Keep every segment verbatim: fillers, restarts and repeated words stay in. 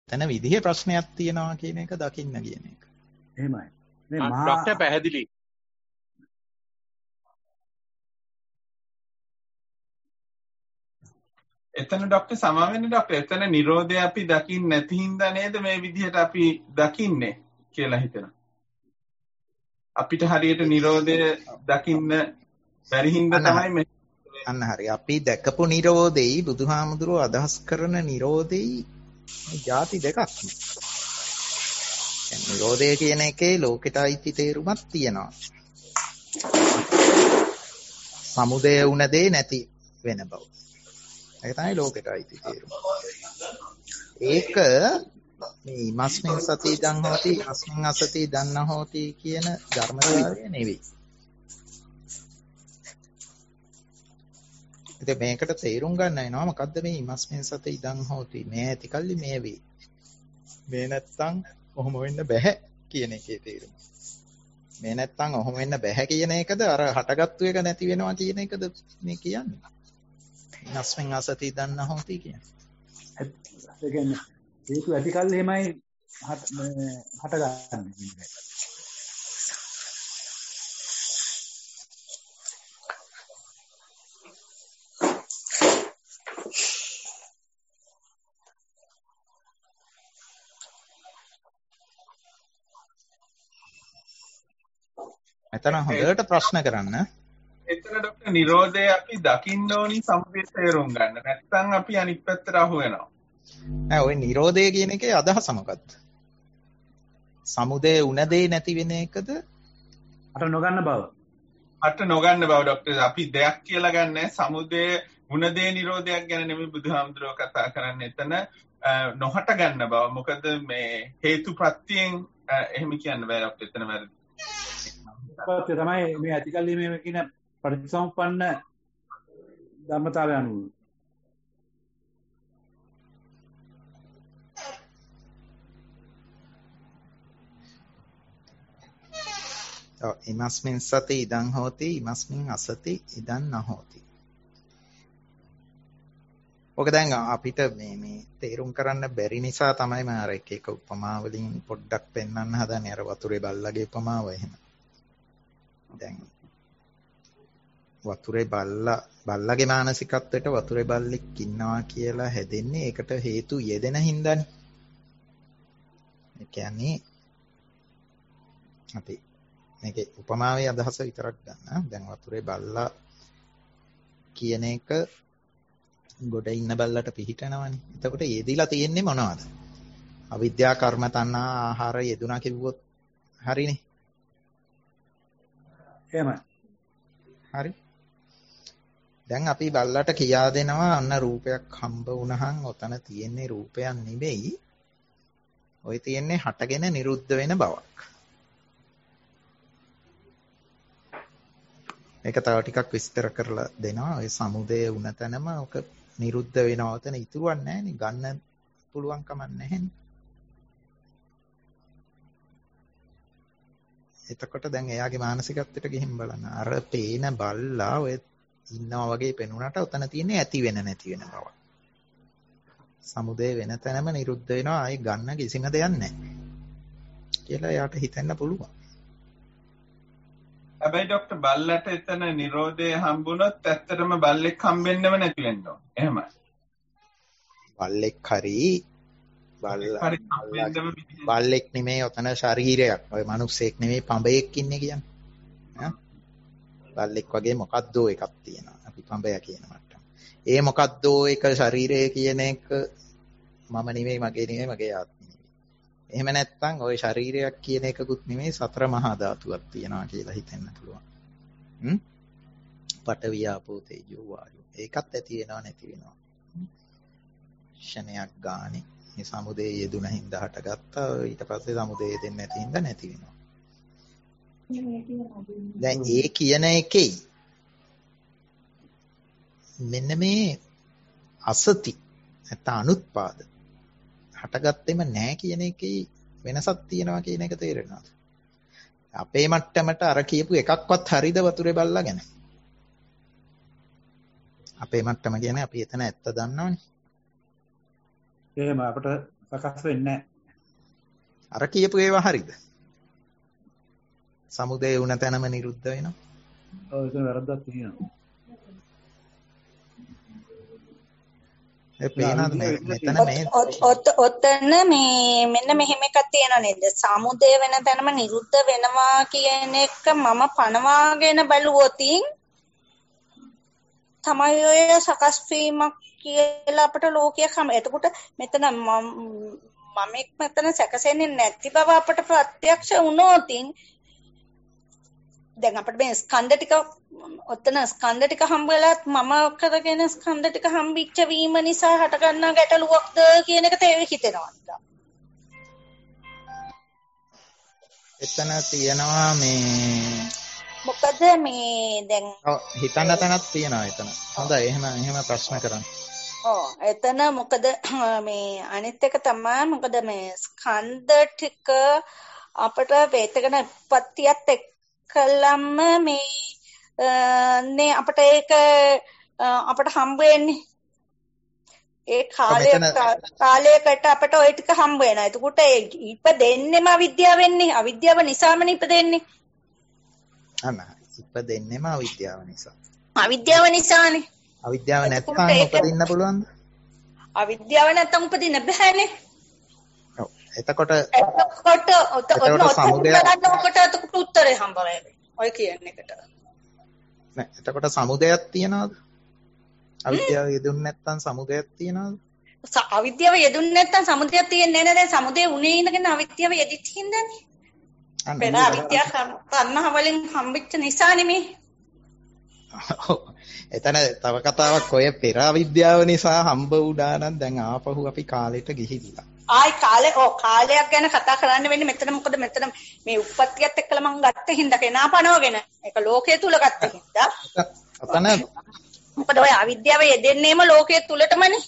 තන විදිහේ ප්‍රශ්නයක් තියෙනවා කියන එක දකින්න කියන එක. එහෙමයි. මේ ආ, මහා ડોක්ටර් පැහැදිලි. එතන ડોක්ටර් සමා වෙන්න ડોක්ටර් එතන නිරෝධය අපි දකින්න නැති හින්දා නේද මේ විදිහට අපි දකින්නේ කියලා හිතනවා. අපිට හරියට නිරෝධය දකින්න බැරි හින්දා තමයි මේ අන්න හරි. අපි දැකපු නිරෝධෙයි බුදුහාමුදුරුවෝ අදහස් කරන නිරෝධෙයි ಜಾති දෙකක්. දැන් නිරෝධය කියන එකේ ලෝකෙට අයිති තේරුමක් තියෙනවා. සමුදය වුණ දේ නැති වෙන බව. ඒක තමයි ලෝකෙට අයිති තේරුම. ඒක මේ ඉමස්මින් සති ඉදං හෝති අස්මින් අසති දන්න හෝති කියන ධර්මතාවය නෙවෙයි. ඉතින් මේකට තේරුම් ගන්න වෙනවා මොකද්ද මේ ඉමස්මින් සති ඉදං හෝති මේ ඇතිකල්ලි මේ වේ. මේ නැත්තම් ඔහොම වෙන්න බෑ කියන එකේ තේරුම. මේ නැත්තම් ඔහොම වෙන්න බෑ කියන එකද අර හටගත්තු එක නැති වෙනවා කියන එකද මේ කියන්නේ. ඉමස්මින් අසති දන්න හෝති කියන්නේ. ඒ කියන්නේ හේතු ඇති කල් එහෙමයි හට ගන්න. එතන හොඳට ප්‍රශ්න කරන්න. එතන ડોක්ටර් නිරෝධය අපි දකින්න ඕනි සමුදය තේරුම් ගන්න. නැත්නම් අපි අනිත් පැත්තට අහු වෙනවා. නෑ ඔය නිරෝධය කියන එකේ අදහස මොකක්ද? සමුදය උන දේ නැති වෙන එකද? අට නොගන්න බව. අට නොගන්න බව ડોක්ටර් අපි දෙයක් කියලා ගන්නෑ. සමුදය උන දේ නිරෝධයක් ගැන නෙමෙයි බුදුහාමුදුරුවෝ කතා කරන්නේ. එතන නොහට ගන්න බව. මොකද මේ හේතු ප්‍රත්‍යයෙන් එහෙම කියන්න බෑ ડોක්ටර්. එතන වැරදි. පස්සේ තමයි මේ ඇතිකල්ලි මේ කියන පරිසම්පන්න ධර්මතාවය අනුව. ඔව් ඉමස්මින් සති ඉදං හෝති ඉමස්මින් අසති ඉදං නහෝති. ඔක දැන් අපිට මේ මේ තේරුම් කරන්න බැරි නිසා තමයි මම අර එක එක උපමා වලින් පොඩ්ඩක් පෙන්වන්න හදන්නේ. අර වතුරේ බල්ලගේ උපමාව එහෙම. දැන් වතුරේ බල්ලා බල්ලගේ මානසිකත්වයට වතුරේ බල්ලෙක් ඉන්නවා කියලා හැදෙන්නේ ඒකට හේතු යෙදෙන හින්දානේ. ඒ කියන්නේ අපි මේකේ උපමාවේ අදහස විතරක් ගන්න. දැන් වතුරේ බල්ලා කියන එක ගොඩ ඉන්න බල්ලට පිහිටනවනේ. එතකොට යෙදිලා තියෙන්නේ මොනවද? අවිද්‍යා කර්ම තණ්හා ආහාර යෙදුනා කිව්වොත් හරිනේ. එහෙමයි. හරි. දැන් අපි බල්ලට කියා දෙනවා අන්න රූපයක් හම්බ වුණහන් ඔතන තියෙන්නේ රූපයක් නෙවෙයි. ඔය තියෙන්නේ හටගෙන නිරුද්ධ වෙන බවක්. ඒක තව ටිකක් විස්තර කරලා දෙනවා. ඔය සමුදය වුණ තැනම ඔක නිරුද්ධ වෙනවා. ඔතන ඉතුරුවක් නැහැ නේ. ගන්න පුළුවන් කමක් නැහැ නේ. එතකොට දැන් එයාගේ මානසිකත්වයට ගිහින් බලන්න. අර පේන බල්ලා ඔය ඉන්නවා වගේ පෙනුනට ඔතන තියෙන්නේ ඇති වෙන නැති වෙන බව. සමුදේ වෙන තැනම නිරුද්ධ වෙනවා. ආයේ ගන්න කිසිම දෙයක් නැහැ කියලා එයාට හිතෙන්න පුළුවන්. හැබැයි ડોක්ටර් බල්ලට එතන නිරෝධය හම්බුනොත් ඇත්තටම බල්ලෙක් හම්බෙන්නම නැති වෙන්න ඕන. එහෙමයි. බල්ලෙක් හරි බල්ලෙක් නෙමෙයි ඔතන ශරීරයක්. ඔය මිනිස්සෙක් නෙමෙයි පඹයෙක් ඉන්නේ කියන්නේ. බල්ලෙක් වගේ මොකද්දෝ එකක් තියෙනවා. අපි පඹය කියන මට්ටම. ඒ මොකද්දෝ එක ශරීරය කියන එක මම නෙමෙයි මගේ නෙමෙයි මගේ ආත්මය නෙමෙයි. එහෙම නැත්නම් ওই ශරීරයක් කියන එකකුත් නෙමෙයි සතර මහා ධාතුවක් තියෙනවා කියලා හිතෙන්න පුළුවන්. හ්ම්? පඨවි ආපෝ තේජෝ වායෝ. ඒකත් ඇති වෙනව නැති වෙනවා. ෂණයක් ගානේ මේ සමුදේ යෙදුන හින්දා හටගත්තා. ඊට පස්සේ සමුදේ යෙදෙන්නේ නැති හින්දා නැති වෙනවා. දැන් ඒ කියන එකේ මෙන්න මේ අසති නැත්නම් අනුත්පාද හටගත්තෙම නැහැ කියන එකේ වෙනසක් තියෙනවා කියන එක තේරෙනවද? අපේ මට්ටමට අර කියපු එකක්වත් හරිද වතුරේ බල්ලා ගැන? අපේ මට්ටම කියන්නේ අපි එතන ඇත්ත දන්නවනේ. එහෙම අපිට සකස් වෙන්නේ අර කියපු ඒවා හරිද? සමුදය වුණ තැනම නිරුද්ධ වෙනවා. ඔව් ඒක වැරද්දක් තියෙනවා. ඒ පේනද මෙතන මේ ඔතන මේ මෙන්න මෙහෙම එකක් තියෙනවා නේද? සමුදය වෙන තැනම නිරුද්ධ වෙනවා කියන එක මම පනවාගෙන බැලුවොතින් තමයි ඔය සකස් වීමක් කියලා අපට ලෝකයක් හැම. එතකොට මෙතන මම මෙතන සැකසෙන්නේ නැති බව අපට ප්‍රත්‍යක්ෂ වුණොතින් දැන් අපිට මේ ස්කන්ධ ටික ඔතන ස්කන්ධ ටික හම්බ වෙලත් මම කරගෙන ස්කන්ධ ටික හම්බිච්ච වීම නිසා හටගන්නා ගැටලුවක්ද කියන එක තේ හිතෙනවා. එතන තියෙනවා මේ මොකද මේ දැන් ඔව් හිතන්න තැනක් තියෙනවා එතන. හොඳයි එහෙම එහෙම ප්‍රශ්න කරන්න. ඔව් එතන මොකද මේ අනිත් එක තමයි මොකද මේ ස්කන්ධ ටික අපට වේතකන උප්පත්තියත් එක්කලම මේ නේ අපට ඒක අපට හම්බ වෙන්නේ ඒ කාලය කාලයකට අපට ওই ටික හම්බ වෙනවා. එතකොට ඉපදෙන්නෙම අවිද්‍යාව වෙන්නේ. අවිද්‍යාව නිසාමනේ ඉපදෙන්නේ. අන්න ඉපදෙන්නෙම අවිද්‍යාව නිසා. අවිද්‍යාව නිසානේ. අවිද්‍යාව නැත්නම් උපදින්න පුළුවන්ද? අවිද්‍යාව නැත්නම් උපදින්න බෑනේ. ඔව්. එතකොට එතකොට ඔතන සමුදය ඔකට උත්තරේ හම්බ වෙන්නේ. ඔය කියන එකට. නෑ එතකොට සමුදයක් තියනවද? අවිද්‍යාව යෙදුන්නේ නැත්නම් සමුදයක් තියනවද? අවිද්‍යාව යෙදුන්නේ නැත්නම් සමුදයක් තියෙන්නේ නැහැ. දැන් සමුදය උනේ ඉඳගෙන අවිද්‍යාව යෙදිච්ච හින්දානේ. පෙර අවිද්‍යාව තණ්හාව වලින් හම්බෙච්ච නිසා නෙමේ. එතන තව කතාවක් ඔය පෙර අවිද්‍යාව නිසා හම්බ වුණා නම් දැන් ආපහු අපි කාලෙට ගිහිල්ලා. ආයි කාලේ ඔව් කාලයක් ගැන කතා කරන්න වෙන්නේ මෙතන මොකද මෙතන මේ උප්පත්තියත් එක්කලා මං ගත්ත හින්දා කෙනා පනවගෙන ඒක ලෝකයේ තුල ගත්ත හින්දා. අතන මොකද ඔය අවිද්‍යාව යෙදෙන්නේම ලෝකයේ තුලටමනේ.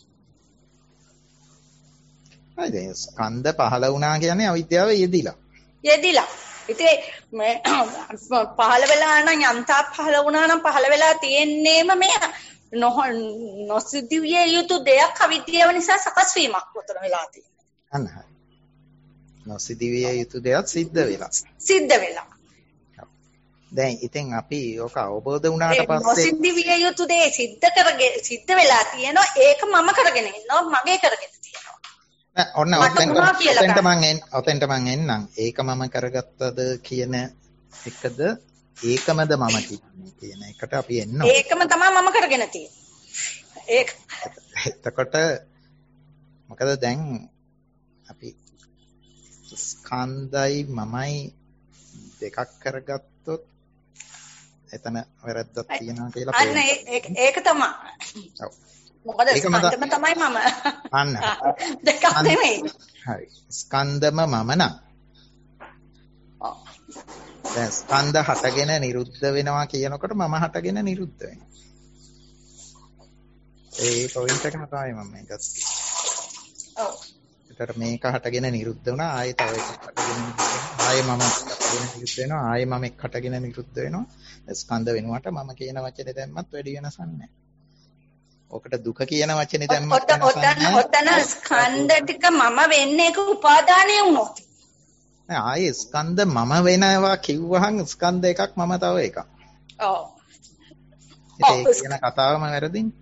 හරිද? ස්කන්ධ පහළ වුණා කියන්නේ අවිද්‍යාව යෙදිලා. යෙදිලා. ඉතින් මේ පහළ වෙලා නම් යන්තා පහළ වුණා නම් පහළ වෙලා තියෙන්නේම මේ නොසිද්ධිය යුතු දෙයක් අවිද්‍යාව නිසා සකස් වීමක් උතන වෙලා තියෙනවා. අන්න හරි. නොසිද්ධිය යුතු දෙයක් සිද්ධ වෙලා. සිද්ධ වෙලා. දැන් ඉතින් අපි ඕක අවබෝධ වුණාට පස්සේ නොසිද්ධිය යුතු දේ සිද්ධ කරගෙන සිද්ධ වෙලා තියෙනවා ඒක මම කරගෙන ඉන්නවා මගේ කරගෙන තියෙනවා. ඔන්න ඔතෙන්ට මං එන්න ඔතෙන්ට මං එන්නම්. ඒක මම කරගත්තද කියන එකද ඒකමද මම කියන්නේ කියන එකට අපි එන්න ඕනේ. ඒකම තමයි මම කරගෙන තියෙන්නේ. ඒක එතකොට මොකද දැන් අපි ස්කන්ධයි මමයි දෙකක් කරගත්තොත් එතන වැරද්දක් තියෙනවා කියලා අන්න ඒක ඒක තමයි. ඔව්. මොකද ස්කන්ධම තමයි මම. අන්න. දෙකක් නෙමෙයි. හරි. ස්කන්ධම මම නම්. ඔව්. දැන් ස්කන්ධ හටගෙන නිරුද්ධ වෙනවා කියනකොට මම හටගෙන නිරුද්ධ වෙනවා. ඒ පොයින්ට් එක තමයි මම මේ ගත්තේ. ඔව්. ඒතර මේක හටගෙන නිරුද්ධ වුණා ආයෙ තව එකක් හටගෙන ආයෙ මම හටගෙන නිරුද්ධ වෙනවා ආයෙ මම එක් හටගෙන නිරුද්ධ වෙනවා. ස්කන්ධ වෙනුවට මම කියන වචනේ දැම්මත් වැඩි වෙනසක් නැහැ. ඔකට දුක කියන වචනේ දැම්මත් ඔතන ඔතන ස්කන්ධ ටික මම වෙන්නේ ඒක උපාදානය වුණොත්. නෑ ආයේ ස්කන්ධ මම වෙනවා කිව්වහම ස්කන්ධ එකක් මම තව එකක්. ඔව්. ඒක කියන කතාවම වැරදින්නේ.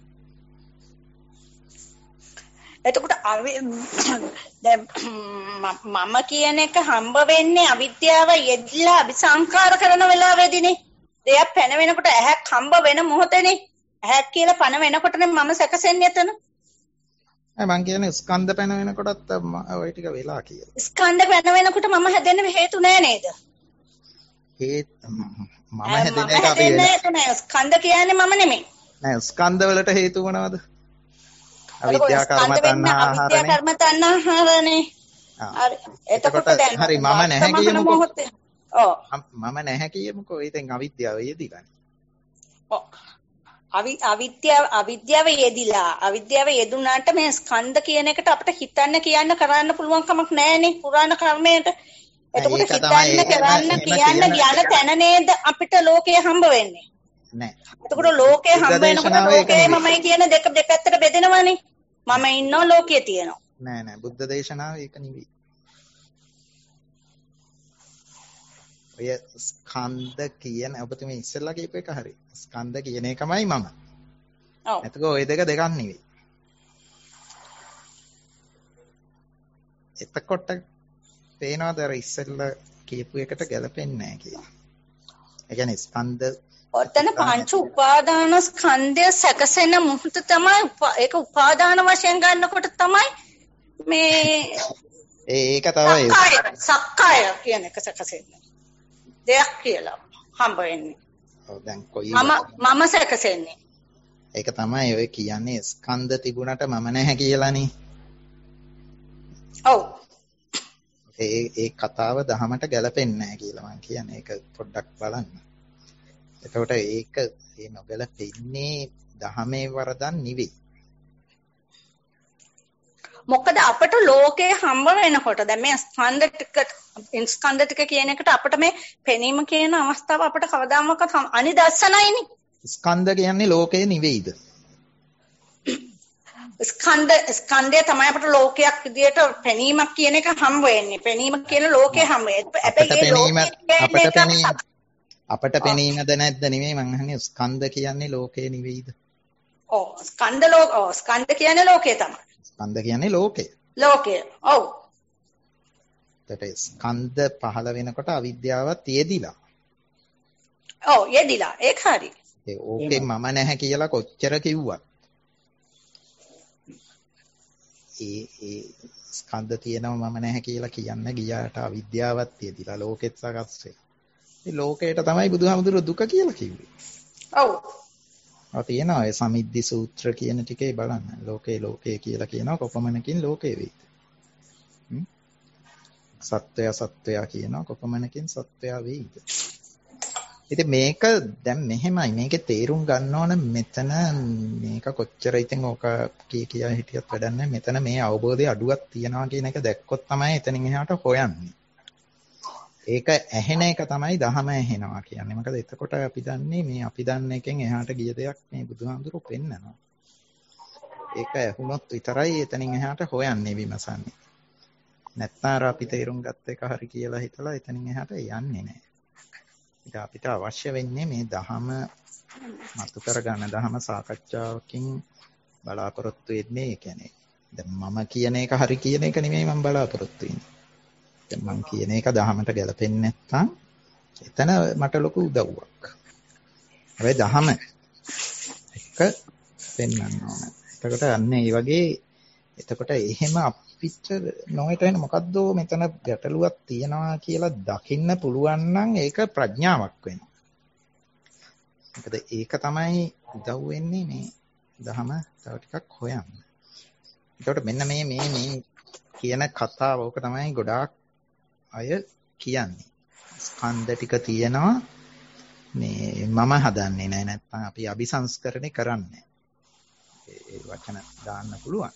එතකොට දැන් මම කියන එක හම්බ වෙන්නේ අවිද්‍යාව යෙදලා අபிසංකාර කරන වෙලාවෙදිනේ. දෙයක් පැන වෙනකොට ඇහැක් හම්බ වෙන මොහොතේනේ. ඇහැක් කියලා පන වෙනකොටනේ මම සැකසෙන්නේ එතන. අය මං කියන්නේ ස්කන්ධ පැන වෙනකොටත් ඔය ටික වෙලා කියලා. ස්කන්ධ පැන වෙනකොට මම හැදෙන්න හේතු නෑ නේද? හේත් මම හැදෙන එක අපි නෑ. ස්කන්ධ කියන්නේ මම නෙමෙයි. නෑ ස්කන්ධ වලට හේතු මොනවද? අවිද්‍යා කර්ම තණ්හා ආහාරනේ. අවිද්‍යා කර්ම තණ්හා ආහාරනේ. හරි. එතකොට දැන් හරි මම නැහැ කියමුකෝ. ඔව්. මම නැහැ කියමුකෝ. ඉතින් අවිද්‍යාව යෙදිලානේ. ඔව්. අවි අවිද්‍යාව අවිද්‍යාව යෙදිලා අවිද්‍යාව යෙදුනාට මේ ස්කන්ධ කියන එකට අපිට හිතන්න කියන්න කරන්න පුළුවන් කමක් නැහැනේ පුරාණ කර්මයට. එතකොට හිතන්න කරන්න කියන්න යන තැන නේද අපිට ලෝකය හම්බ වෙන්නේ. නෑ. එතකොට ලෝකය හම්බ වෙනකොට ලෝකය මමයි කියන දෙක දෙපැත්තට බෙදෙනවනේ. මම ඉන්නෝ ලෝකයේ තියෙනවා. නෑ නෑ බුද්ධ දේශනාව ඒක නෙවෙයි. ඔය ස්කන්ධ කියන ඔබතුමී ඉස්සෙල්ලා කියපු එක හරි. ස්කන්ධ කියන එකමයි මම. ඔව්. එතකොට ওই දෙක දෙකක් නෙවෙයි. එතකොට පේනවාද අර ඉස්සෙල්ලා කියපු එකට ගැලපෙන්නේ නැහැ කියලා. ඒ කියන්නේ ස්කන්ධ ඔතන පංච උපාදාන ස්කන්ධය සැකසෙන මොහොත තමයි ඒක උපාදාන වශයෙන් ගන්නකොට තමයි මේ ඒක තමයි සක්කාය සක්කාය කියන එක සැකසෙන්නේ. දෙයක් කියලා හම්බ වෙන්නේ. ඔව් දැන් කොයි මම මම සැකසෙන්නේ. ඒක තමයි ඔය කියන්නේ ස්කන්ධ තිබුණට මම නැහැ කියලානේ. ඔව්. ඒ ඒ කතාව දහමට ගැලපෙන්නේ නැහැ කියලා මම කියන්නේ. ඒක පොඩ්ඩක් බලන්න. එතකොට ඒක ඒ නොගැලපෙන්නේ දහමේ වරදක් නෙවෙයි. මොකද අපට ලෝකේ හම්බ වෙනකොට දැන් මේ ස්කන්ධ ටික ස්කන්ධ ටික කියන එකට අපිට මේ පෙනීම කියන අවස්ථාව අපිට කවදාමවත් අනිදර්ශනයිනේ. ස්කන්ධ කියන්නේ ලෝකේ නෙවෙයිද? ස්කන්ධ ස්කන්ධය තමයි අපිට ලෝකයක් විදියට පෙනීමක් කියන එක හම්බ වෙන්නේ. පෙනීම කියන ලෝකේ හම්බ වෙන්නේ. හැබැයි ඒ ලෝකේ අපිට පෙනීම අපිට පෙනීමද නැද්ද නෙමෙයි මං අහන්නේ ස්කන්ධ කියන්නේ ලෝකේ නෙවෙයිද? ඔව් ස්කන්ධ ලෝක ඔව් ස්කන්ධ කියන්නේ ලෝකේ තමයි. ස්කන්ධ කියන්නේ ලෝකය. ලෝකය. ඔව්. ඒකට ස්කන්ධ පහළ වෙනකොට අවිද්‍යාවත් යෙදිලා. ඔව් යෙදිලා. ඒක හරි. ඒ ඕකේ මම නැහැ කියලා කොච්චර කිව්වත් ඒ ඒ ස්කන්ධ තියෙනව මම නැහැ කියලා කියන්න ගියාට අවිද්‍යාවත් යෙදිලා ලෝකෙත් සකස් වෙනවා. මේ ලෝකයට තමයි බුදුහාමුදුරුවෝ දුක කියලා කිව්වේ. ඔව්. ආ තියෙනවා ඒ සමිද්දි සූත්‍ර කියන ටිකේ බලන්න. ලෝකේ ලෝකේ කියලා කියනවා කොපමණකින් ලෝකේ වෙයිද? හ්ම්. සත්වය සත්වය කියනවා කොපමණකින් සත්වය වෙයිද? ඉතින් මේක දැන් මෙහෙමයි මේකේ තේරුම් ගන්න ඕන මෙතන මේක කොච්චර ඉතින් ඕක කී කියා හිටියත් වැඩක් නැහැ. මෙතන මේ අවබෝධය අඩුවක් තියනවා කියන එක දැක්කොත් තමයි එතනින් එහාට හොයන්නේ. ඒක ඇහෙන එක තමයි දහම ඇහෙනවා කියන්නේ. මොකද එතකොට අපි දන්නේ මේ අපි දන්න එකෙන් එහාට ගිය දෙයක් මේ බුදුහාමුදුරුවෝ පෙන්නනවා. ඒක ඇහුනොත් විතරයි එතනින් එහාට හොයන්නේ විමසන්නේ. නැත්නම් අපි තේරුම් ගත්ත එක හරි කියලා හිතලා එතනින් එහාට යන්නේ නැහැ. ඉත අපිට අවශ්‍ය වෙන්නේ මේ දහම මතු කරගන්න දහම සාකච්ඡාවකින් බලාපොරොත්තු වෙන්නේ ඒ කියන්නේ දැන් මම කියන එක හරි කියන එක නෙමෙයි මම බලාපොරොත්තු වෙන්නේ. දැන් මම කියන එක දහමට ගැලපෙන්නේ නැත්නම් එතන මට ලොකු උදව්වක්. හැබැයි දහම එක පෙන්වන්න ඕන. එතකොට අන්න ඒ වගේ එතකොට එහෙම අපිට නොහිට වෙන මොකද්ද මෙතන ගැටලුවක් තියනවා කියලා දකින්න පුළුවන් නම් ඒක ප්‍රඥාවක් වෙනවා. මොකද ඒක තමයි උදව් වෙන්නේ මේ දහම තව ටිකක් හොයන්න. එතකොට මෙන්න මේ මේ මේ කියන කතාව ඕක තමයි ගොඩාක් අය කියන්නේ. ස්කන්ධ ටික තියෙනවා මේ මම හදන්නේ නැහැ නැත්නම් අපි අபிසංස්කරණය කරන්නේ. ඒ වචන දාන්න පුළුවන්.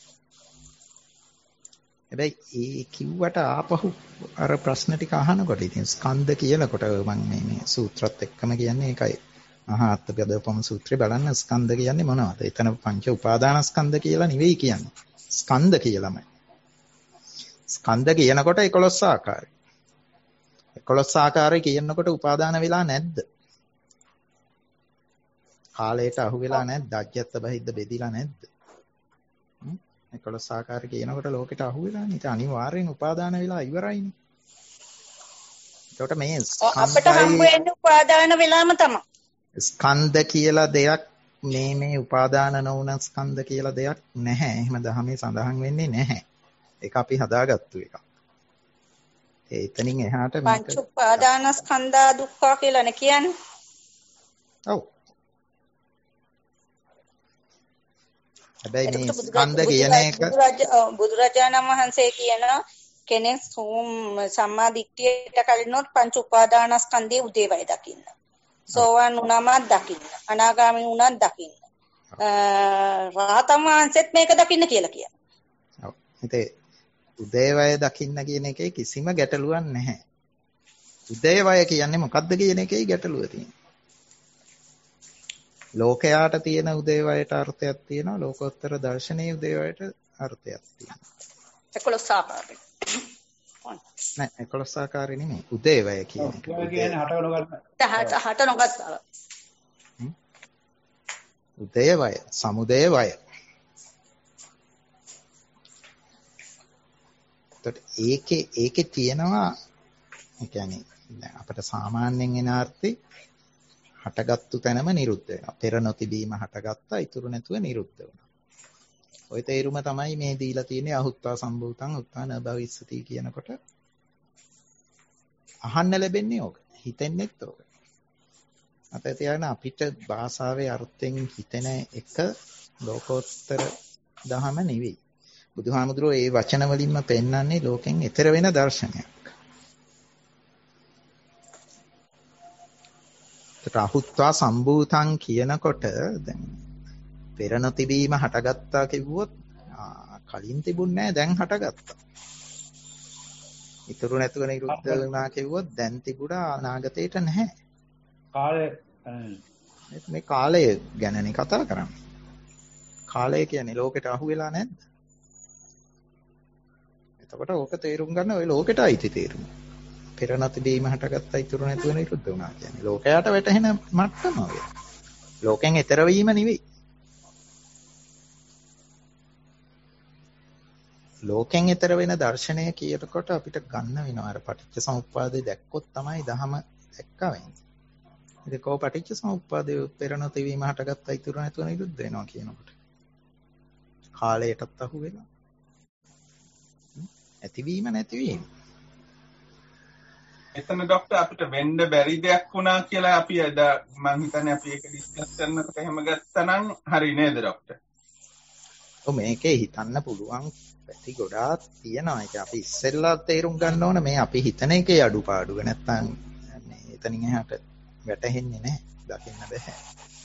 හැබැයි ඒ කිව්වට ආපහු අර ප්‍රශ්න ටික අහනකොට ඉතින් ස්කන්ධ කියනකොට මම මේ මේ සූත්‍රත් එක්කම කියන්නේ ඒකයි. මහා අත්පදෝපම සූත්‍රය බලන්න ස්කන්ධ කියන්නේ මොනවද? එතන පංච උපාදානස්කන්ධ කියලා නෙවෙයි කියන්නේ. ස්කන්ධ කියලාමයි. ස්කන්ධ කියනකොට එකොළොස් ආකාරයි. එකොළොස් ආකාරය කියනකොට උපාදාන වෙලා නැද්ද? කාලයට අහු වෙලා නැද්ද? අජ්‍යත්ත බහිද්ද බෙදිලා නැද්ද? එකොළොස් ආකාරය කියනකොට ලෝකෙට අහු වෙලා නේ. ඒක අනිවාර්යෙන් උපාදාන වෙලා ඉවරයිනේ. ඒකට මේ අපිට හම්බ වෙන්නේ උපාදාන වෙලාම තමයි. ස්කන්ධ කියලා දෙයක් මේ මේ උපාදාන නොවුන ස්කන්ධ කියලා දෙයක් නැහැ. එහෙම දහමේ සඳහන් වෙන්නේ නැහැ. ඒක අපි හදාගත්තු එකක්. ඒ එතනින් එහාට මේක පංච උපාදානස්කන්ධා දුක්ඛ කියලානේ කියන්නේ. ඔව්. හැබැයි මේ ස්කන්ධ කියන එක බුදුරජාණන් වහන්සේ කියන කෙනෙක් සම්මා දිට්ඨියට කලිනොත් පංච උපාදානස්කන්ධයේ උදේවය දකින්න. සෝවාන් වුණාමත් දකින්න. අනාගාමී වුණත් දකින්න. රහතන් වහන්සේත් මේක දකින්න කියලා කියනවා. ඔව්. ඉතින් උදේවය දකින්න කියන එකේ කිසිම ගැටලුවක් නැහැ. උදේවය කියන්නේ මොකක්ද කියන එකේ ගැටලුව තියෙනවා. ලෝකයාට තියෙන උදේවයට අර්ථයක් තියෙනවා. ලෝකෝත්තර දර්ශනීය උදේවයට අර්ථයක් තියෙනවා. එකොළොස් ආකාරයි. නෑ එකොළොස් ආකාරي නෙමෙයි. උදේවය කියන එක. ඔය කියන්නේ හට නොගන්න. හට හට නොගත්තා. උදේවය, සමුදේවය. එතකොට ඒකේ ඒකේ තියෙනවා ඒ කියන්නේ දැන් අපිට සාමාන්‍යයෙන් එන අර්ථي හටගත්තු තැනම නිරුද්ධ වෙනවා. පෙර නොතිබීම හටගත්තා, ඉතුරු නැතුව නිරුද්ධ වුණා. ওই තේරුම තමයි මේ දීලා තියෙන්නේ අහුත්වා සම්භූතං උත්තාන භවිස්සති කියනකොට අහන්න ලැබෙන්නේ ඕක. හිතෙන්නෙත් ඕක. අත තියාගෙන අපිට භාෂාවේ අර්ථයෙන් හිතෙන එක ලෝකෝත්තර දහම නෙවෙයි. බුදුහාමුදුරුවෝ ඒ වචන වලින්ම පෙන්වන්නේ ලෝකෙන් ඈතර වෙන දර්ශනයක්. රාහුත්වා සම්භූතං කියනකොට දැන් පෙර නොතිබීම හටගත්තා කිව්වොත් කලින් තිබුණේ නැහැ දැන් හටගත්තා. ඉතුරු නැතුව නිරුද්ධ වුණා කිව්වොත් දැන් තිබුණා අනාගතේට නැහැ. කාලය මේ කාලය ගැනනේ කතා කරන්නේ. කාලය කියන්නේ ලෝකෙට අහු වෙලා නැද්ද? එතකොට ඕක තේරුම් ගන්න ඔය ලෝකෙට අයිති තේරුම. පෙර නොතිබීම හටගත්තා ඉතුරු නැතුව නිරුද්ධ වුණා කියන්නේ ලෝකයට වැටහෙන මට්ටම ඔය. ලෝකෙන් ඈතර වීම නෙවෙයි. ලෝකෙන් ඈතර වෙන දර්ශනය කියනකොට අපිට ගන්න වෙනවා අර පටිච්ච සමුප්පාදේ දැක්කොත් තමයි ධහම දැක්කා වෙන්නේ. ඉතින් කෝ පටිච්ච සමුප්පාදේ පෙර නොතිබීම හටගත්තා ඉතුරු නැතුව නිරුද්ධ වෙනවා කියනකොට කාලයටත් අහු වෙනවා. ඇතිවීම නැතිවීම. එතන ડોක්ටර් අපිට වෙන්න බැරි දෙයක් වුණා කියලා අපි අද මම හිතන්නේ අපි ඒක ඩිස්කස් කරනකොට එහෙම ගත්තනම් හරි නේද ડોක්ටර්? ඔව් මේකේ හිතන්න පුළුවන් පැති ගොඩාක් තියෙනවා. ඒක අපි ඉස්සෙල්ලා තේරුම් ගන්න ඕන මේ අපි හිතන එකේ අඩුපාඩුව. නැත්තම් මේ එතනින් එහාට වැටහෙන්නේ නැහැ. දකින්න බෑ.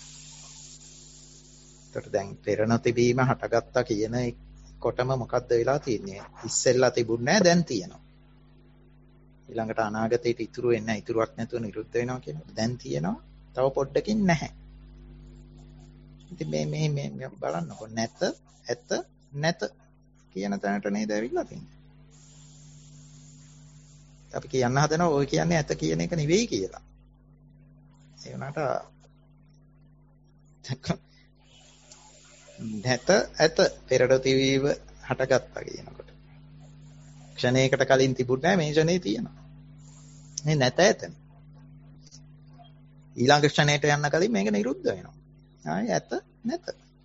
ඒකට දැන් පෙර නොතිබීම හටගත්තා කියන කොටම මොකද්ද වෙලා තියෙන්නේ? ඉස්සෙල්ලා තිබුණ නැහැ දැන් තියෙනවා. ඊළඟට අනාගතයට ඉතුරු වෙන්නේ නැහැ. ඉතුරුවක් නැතුව නිරුද්ධ වෙනවා කියනකොට දැන් තියෙනවා. තව පොඩ්ඩකින් නැහැ. ඉතින් මේ මේ මේ බලන්නකො නැත ඇත නැත කියන තැනට නේද ඇවිල්ලා තියෙන්නේ. අපි කියන්න හදනවා ඔය කියන්නේ ඇත කියන එක නෙවෙයි කියලා. ඒ වුණාට නැත ඇත පෙරට තිබීම හටගත්තා කියනකොට. ක්ෂණයකට කලින් තිබුණ නැහැ මේ ක්ෂණේ තියෙනවා. මේ නැත ඇතනේ. ඊළඟ ක්ෂණයට යන්න කලින් මේක නිරුද්ධ වෙනවා. ආයේ ඇත නැත.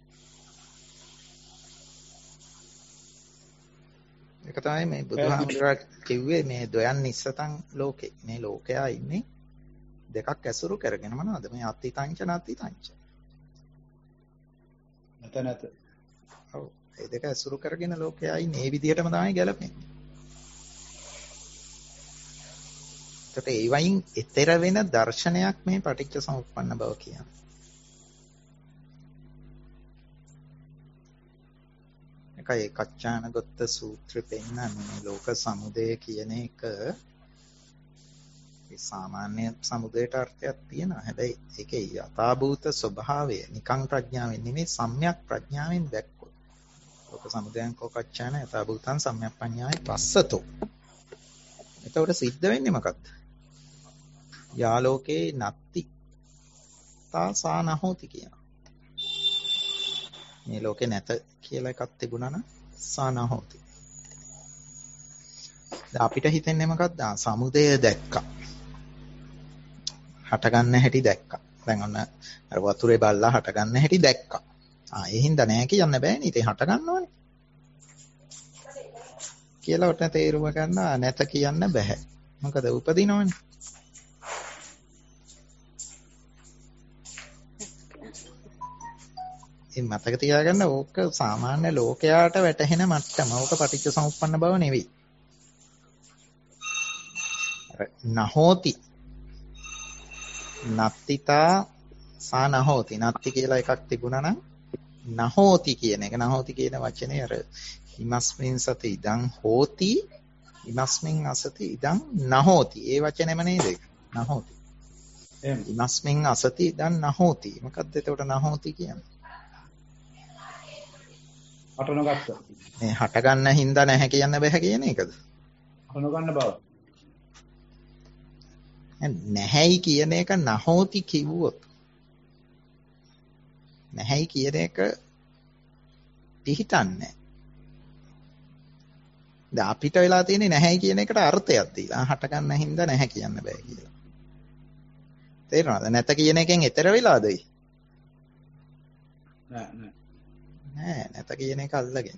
ඒක තමයි මේ බුදුහාමුදුරුවෝ කිව්වේ මේ දොයන් නිස්සතං ලෝකේ. මේ ලෝකයා ඉන්නේ දෙකක් ඇසුරු කරගෙන මොනවද? මේ අත්තිතංච නත්තිතංච. නැත නැත. ඔව්. ඒ දෙක ඇසුරු කරගෙන ලෝකයා ඉන්නේ. මේ විදිහටම තමයි ගැලපෙන්නේ. ඒකට ඒ වයින් ඈතර වෙන දර්ශනයක් මේ පටිච්ච සමුප්පන්න බව කියන්නේ. ඒකයි කච්චානගත සූත්‍රෙ පෙන්නන්නේ ලෝක සමුදය කියන එක ඒ සාමාන්‍ය සමුදයට අර්ථයක් තියෙනවා. හැබැයි ඒකේ යථාභූත ස්වභාවය නිකං ප්‍රඥාවෙන් නෙමෙයි සම්‍යක් ප්‍රඥාවෙන් දැක්කොත්. ලෝක සමුදයං කෝ කච්චාන යථාභූතං සම්‍යක් ප්‍රඥායි පස්සතෝ. එතකොට සිද්ධ වෙන්නේ මොකක්ද? යාලෝකේ නත්ති තා සානහෝති කියනවා. මේ ලෝකේ නැත කියලා එකක් තිබුණා නම් සානහෝති. දැන් අපිට හිතෙන්නේ මොකක්ද? සමුදය දැක්කා. හටගන්න හැටි දැක්කා. දැන් ඔන්න අර වතුරේ බල්ලා හටගන්න හැටි දැක්කා. ආ ඒ හින්දා නෑ කියන්න බෑනේ. ඉතින් හට ගන්නවනේ. කියලා ඔතන තේරුම ගන්න නැත කියන්න බෑ. මොකද උපදිනවනේ. ඉතින් මතක තියාගන්න ඕක සාමාන්‍ය ලෝකයාට වැටහෙන මට්ටම. ඕක පටිච්ච සමුප්පන්න බව නෙවෙයි. නහෝති නත්තිතා සා නහෝති. නත්ති කියලා එකක් තිබුණා නම් නහෝති කියන එක. නහෝති කියන වචනේ අර ඉමස්මින් සති ඉදං හෝති ඉමස්මින් අසති ඉදං නහෝති. ඒ වචනේම නේද? නහෝති. එහෙනම් ඉමස්මින් අසති ඉදං නහෝති. මොකක්ද එතකොට නහෝති කියන්නේ? හට නොගත්ත. මේ හට ගන්න හින්දා නැහැ කියන්න බෑ කියන එකද? හට නොගන්න බව. නැහැයි කියන එක නහෝති කිව්වොත් නැහැයි කියන එක පිහිටන්නේ. දැන් අපිට වෙලා තියෙන්නේ නැහැයි කියන එකට අර්ථයක් දීලා හට ගන්න හින්දා නැහැ කියන්න බෑ කියලා. තේරෙනවද? නැත කියන එකෙන් එතර වෙලාද? නෑ නෑ. නෑ නැත කියන එක අල්ලගෙන.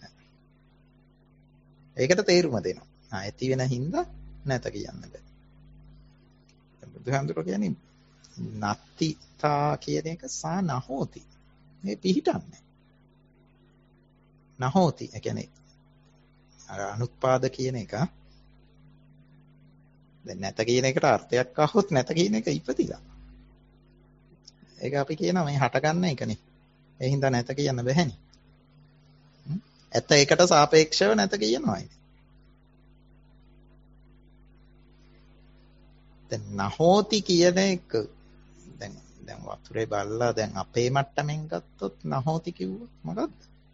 ඒකට තේරුම දෙනවා. ආ ඇති වෙන හින්දා නැත කියන්න බෑ. බුදුහාමුදුරුවෝ කියන්නේ නත්තිතා කියන එක සා නහෝති. මේ පිහිටන්නේ. නහෝති. ඒ කියන්නේ අර අනුත්පාද කියන එක දැන් නැත කියන එකට අර්ථයක් අහුවොත් නැත කියන එක ඉපදිලා. ඒක අපි කියනවා මේ හට ගන්න එකනේ. ඒ හින්දා නැත කියන්න බෑනේ. ඇත්ත ඒකට සාපේක්ෂව නැත කියනවා. දැන් නහෝති කියන එක දැන් දැන් වතුරේ බල්ලා දැන් අපේ මට්ටමින් ගත්තොත් නහෝති කිව්වොත් මොකද්ද?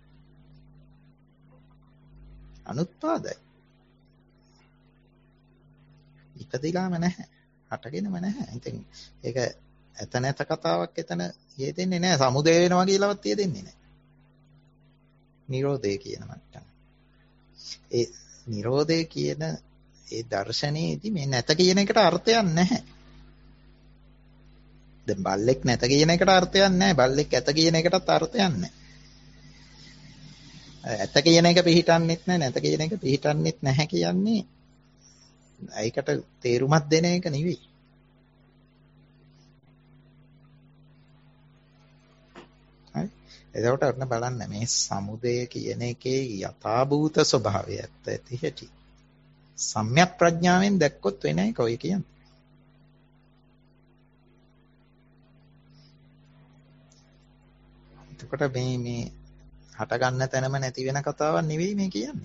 අනුත්පාදයි. ඉපදිලාම නැහැ. හටගෙනම නැහැ. ඉතින් ඒක ඇත නැත කතාවක් එතන යෙදෙන්නේ නැහැ. සමුදය වෙනවා කියලාවත් යෙදෙන්නේ නැහැ. නිරෝධය කියන මට්ටම. ඒ නිරෝධය කියන ඒ දර්ශනයේදී මේ නැත කියන එකට අර්ථයක් නැහැ. දැන් බල්ලෙක් නැත කියන එකට අර්ථයක් නැහැ. බල්ලෙක් ඇත කියන එකටත් අර්ථයක් නැහැ. ඇත කියන එක පිළිහිටන්නෙත් නැහැ. නැත කියන එක පිළිහිටන්නෙත් නැහැ කියන්නේ ඒකට තේරුමක් දෙන එක නෙවෙයි. හරි. එතකොට ඔන්න බලන්න මේ සමුදය කියන එකේ යථාභූත ස්වභාවය ඇත්ත ඇති හැටි. සම්‍යක් ප්‍රඥාවෙන් දැක්කොත් වෙන එක ඔය කියන්නේ. එතකොට මේ මේ හට ගන්න තැනම නැති වෙන කතාවක් නෙවෙයි මේ කියන්නේ.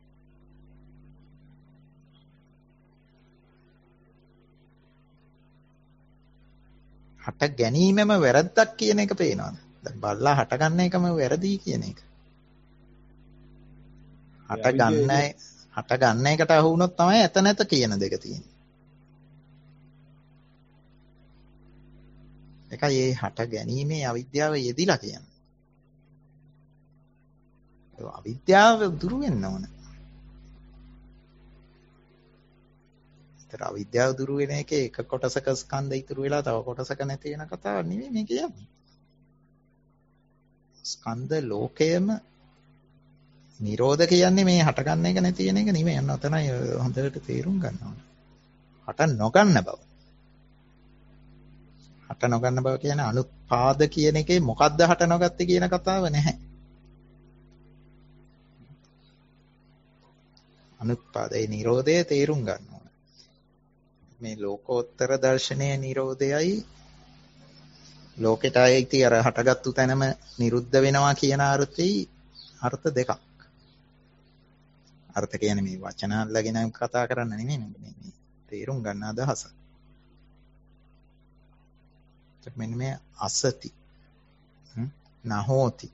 හට ගැනීමම වැරද්දක් කියන එක පේනවද? දැන් බල්ලා හට ගන්න එකම වැරදි කියන එක. හට ගන්න හට ගන්න එකට අහු වුණොත් තමයි ඇත නැත කියන දෙක තියෙන්නේ. ඒකයි මේ හට ගැනීමේ අවිද්‍යාව යෙදිලා කියන්නේ. ඒ අවිද්‍යාව දුරු වෙන්න ඕන. ඒතර අවිද්‍යාව දුරු වෙන එකේ එක කොටසක ස්කන්ධ ඉතුරු වෙලා තව කොටසක නැති වෙන කතාවක් නෙමෙයි මේ කියන්නේ. ස්කන්ධ ලෝකයේම නිරෝධ කියන්නේ මේ හට ගන්න එක නැති වෙන එක නෙමෙයි. අන්න ඔතනයි හොඳට තේරුම් ගන්න ඕන. හට නොගන්න බව. හට නොගන්න බව කියන්නේ අනුත්පාද කියන එකේ මොකද්ද හට නොගත්තේ කියන කතාව නැහැ. අනුත්පාදේ නිරෝධය තේරුම් ගන්න ඕන. මේ ලෝකෝත්තර දර්ශනයේ නිරෝධයයි ලෝකෙට ආйти අර හටගත්තු තැනම නිරුද්ධ වෙනවා කියන අර්ථي අර්ථ දෙකක්. අර්ථ කියන්නේ මේ වචන අල්ලගෙන කතා කරන්න නෙමෙයි මේ තේරුම් ගන්න අදහස. මෙන්න මේ අසති නහෝති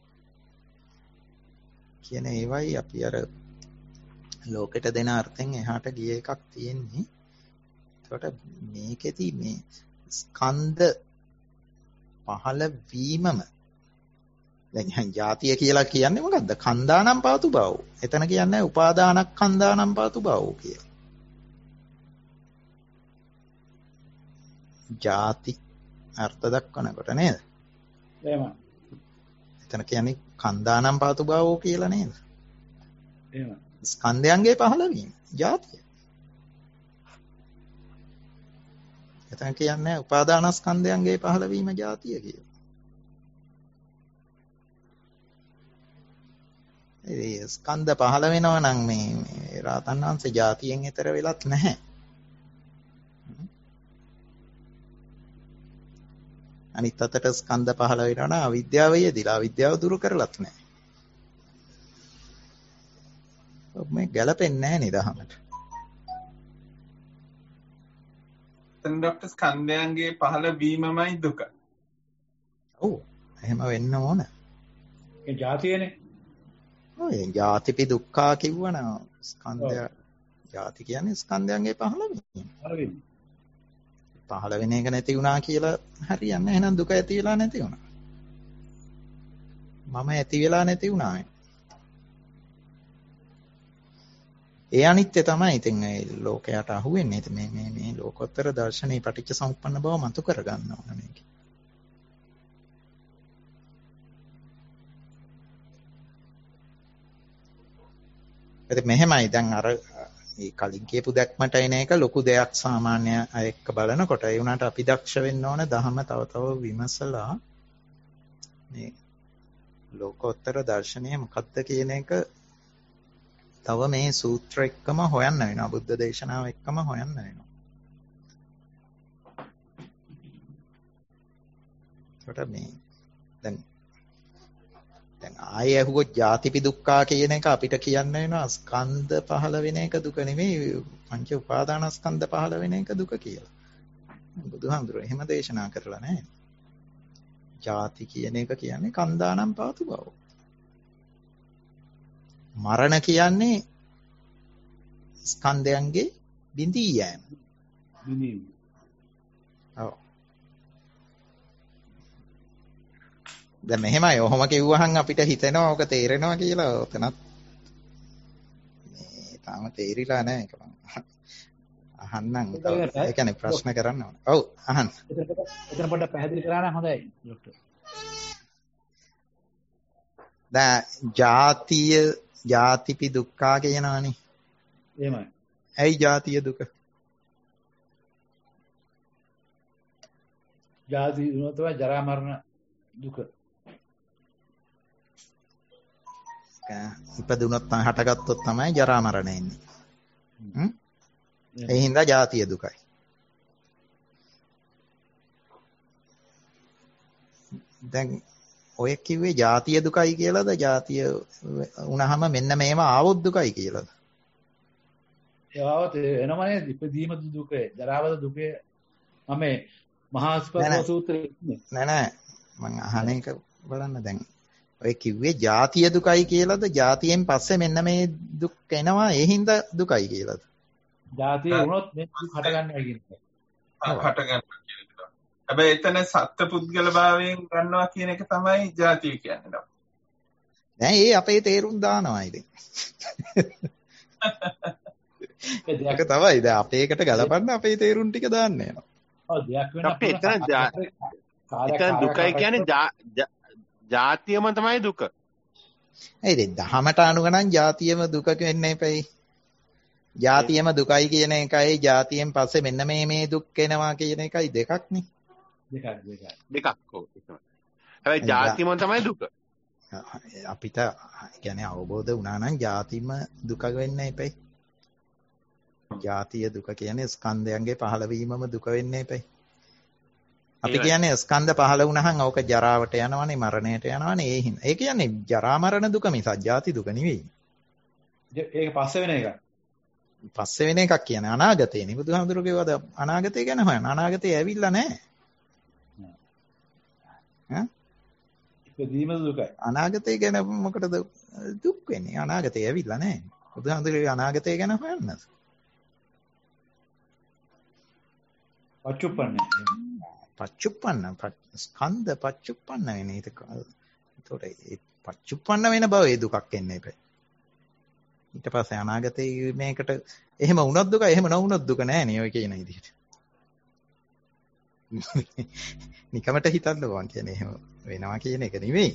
කියන ඒවයි අපි අර ලෝකෙට දෙන අර්ථෙන් එහාට ගිය එකක් තියෙන්නේ. ඒකට මේකෙදි මේ ස්කන්ධ පහළ වීමම දැන් ජාතිය කියලා කියන්නේ මොකද්ද? කන්දානම් පාතු බව. එතන කියන්නේ උපාදානක් කන්දානම් පාතු බව කියලා. ජාති අර්ථ දක්වනකොට නේද? එහෙමයි. එතන කියන්නේ කන්දානම් පාතු බව කියලා නේද? එහෙමයි. ස්කන්ධයන්ගේ පහළවීම ජාතිය. එතන කියන්නේ උපාදානස්කන්ධයන්ගේ පහළවීම ජාතිය කියලා. ඒ ස්කන්ධ පහළ වෙනවා නම් මේ මේ රාතන් වහන්සේ ජාතියෙන් ඈතර වෙලත් නැහැ. අනිත් අතට ස්කන්ධ පහළ වෙනවා නම් අවිද්‍යාව යෙදිලා අවිද්‍යාව දුරු කරලත් නැහැ. මේ ගැලපෙන්නේ නැහැ නේද අහකට. එතන ડોක්ටර් ස්කන්ධයන්ගේ පහළ වීමමයි දුක. ඔව් එහෙම වෙන්න ඕන. ඒ જાතියනේ. ඔය ජාතිපි දුක්ඛා කිව්වනම් ස්කන්ධය ජාති කියන්නේ ස්කන්ධයන්ගේ පහළවීම. හරිද? පහළ වෙන එක නැති වුණා කියලා හරියන්නේ නැහැ. එහෙනම් දුක ඇති වෙලා නැති වුණා. මම ඇති වෙලා නැති වුණා. ඒ අනිත්‍ය තමයි ඉතින් ඒ ලෝකයට අහුවෙන්නේ. ඉතින් මේ මේ මේ ලෝකෝත්තර දර්ශනේ පටිච්ච සමුප්පන්න බව මතු කර ගන්න ඕන මේක. ඒත් මෙහෙමයි දැන් අර මේ කලින් කියපු දැක්මට එන එක ලොකු දෙයක් සාමාන්‍ය අය එක්ක බලනකොට ඒ වුණාට අපි දක්ෂ වෙන්න ඕන දහම තව තව විමසලා මේ ලෝකෝත්තර දර්ශනය මොකක්ද කියන එක තව මේ සූත්‍ර එක්කම හොයන්න වෙනවා බුද්ධ දේශනාව එක්කම හොයන්න වෙනවා. ඒකට මේ දැන් දැන් ආයෙ අහුවොත් ජාතිපි දුක්ඛා කියන එක අපිට කියන්න වෙනවා ස්කන්ධ පහළ වෙන එක දුක නෙමෙයි පංච උපාදානස්කන්ධ පහළ වෙන එක දුක කියලා. බුදුහාමුදුරුවෝ එහෙම දේශනා කරලා නැහැ. ජාති කියන එක කියන්නේ කන්දානම් පාතු බව. මරණ කියන්නේ ස්කන්ධයන්ගේ බිඳී යෑම. බිඳී. ඔව්. දැන් මෙහෙමයි ඔහොම කිව්වහන් අපිට හිතෙනවා ඔක තේරෙනවා කියලා. ඔතනත් මේ තාම තේරිලා නැහැ ඒක මම අහන්නම්. ඒ කියන්නේ ප්‍රශ්න කරන්න ඕන. ඔව් අහන්න. එතන පොඩ්ඩක් පැහැදිලි කරා නම් හොඳයි ડોක්ටර්. දැන් ජාතිය ජාතිපි දුක්ඛා කියනවනේ. එහෙමයි. ඇයි ජාතිය දුක? ජාති දුක තමයි ජරා මරණ දුක. ඉපදුනොත් හටගත්තොත් තමයි ජරා මරණ එන්නේ. හ්ම්? ඒ හින්දා ජාතිය දුකයි. දැන් ඔය කිව්වේ ජාතිය දුකයි කියලාද ජාතිය වුණාම මෙන්න මේව ආවොත් දුකයි කියලාද? ඒවවත් එනමනේ ඉපදීම දුකේ ජරාවද දුකේ මම මහා ස්පර්ශ සූත්‍රයේ නෑ නෑ මං අහන එක බලන්න දැන් ඔය කිව්වේ ජාතිය දුකයි කියලාද ජාතියෙන් පස්සේ මෙන්න මේ දුක් එනවා ඒ හින්දා දුකයි කියලාද? ජාතිය වුණොත් මේ දුක් හට ගන්නවා කියන්නේ. හට ගන්නවා කියන එක. හැබැයි එතන සත්පුද්ගල භාවයෙන් ගන්නවා කියන එක තමයි ජාතිය කියන්නේ. නෑ ඒ අපේ තේරුම් දානවා ඉතින්. ඒක තමයි දැන් අපේ එකට ගලපන්න අපේ තේරුම් ටික දාන්න යනවා. ඔව් දෙයක් වෙන අපේ එතන එතන දුකයි කියන්නේ ජාතියම තමයි දුක. ඇයිද දහමට අනුගණන් ජාතියම දුක වෙන්නේ එපැයි. ජාතියම දුකයි කියන එකයි ජාතියෙන් පස්සේ මෙන්න මේ මේ දුක් එනවා කියන එකයි දෙකක් නේ. දෙකක් දෙකක්. දෙකක් ඔව් එහෙමයි. හැබැයි ජාතියම තමයි දුක. අපිට කියන්නේ අවබෝධ වුණා නම් ජාතිම දුක වෙන්නේ එපැයි. ජාතිය දුක කියන්නේ ස්කන්ධයන්ගේ පහළවීමම දුක වෙන්නේ එපැයි. අපි කියන්නේ ස්කන්ධ පහළ වුණාම ඕක ජරාවට යනවනේ මරණයට යනවනේ ඒ හින්දා. ඒ කියන්නේ ජරා මරණ දුක මිසක් ජාති දුක නෙවෙයි. ඒක පස්සේ වෙන එකක්. පස්සේ වෙන එකක් කියන්නේ අනාගතේනේ. බුදුහාමුදුරුවෝ කියවද අනාගතය ගැන හොයන. අනාගතේ ඇවිල්ලා නැහැ. ඈ? ඉපදීම දුකයි. අනාගතය ගැන මොකටද දුක් වෙන්නේ? අනාගතේ ඇවිල්ලා නැහැ. බුදුහාමුදුරුවෝ අනාගතය ගැන හොයන්නද? පච්චුප්පන්න. පච්චුප්පන්න ස්කන්ධ පච්චුප්පන්න වෙන ඒක. ඒතකොට ඒ පච්චුප්පන්න වෙන බව ඒ දුකක් එන්නේ එපේ. ඊට පස්සේ අනාගතේ මේකට එහෙම වුණොත් දුක එහෙම නොවුණොත් දුක නෑ නේ ඔය කියන විදිහට. නිකමට හිතන්න ඕන කියන්නේ එහෙම වෙනවා කියන එක නෙවෙයි.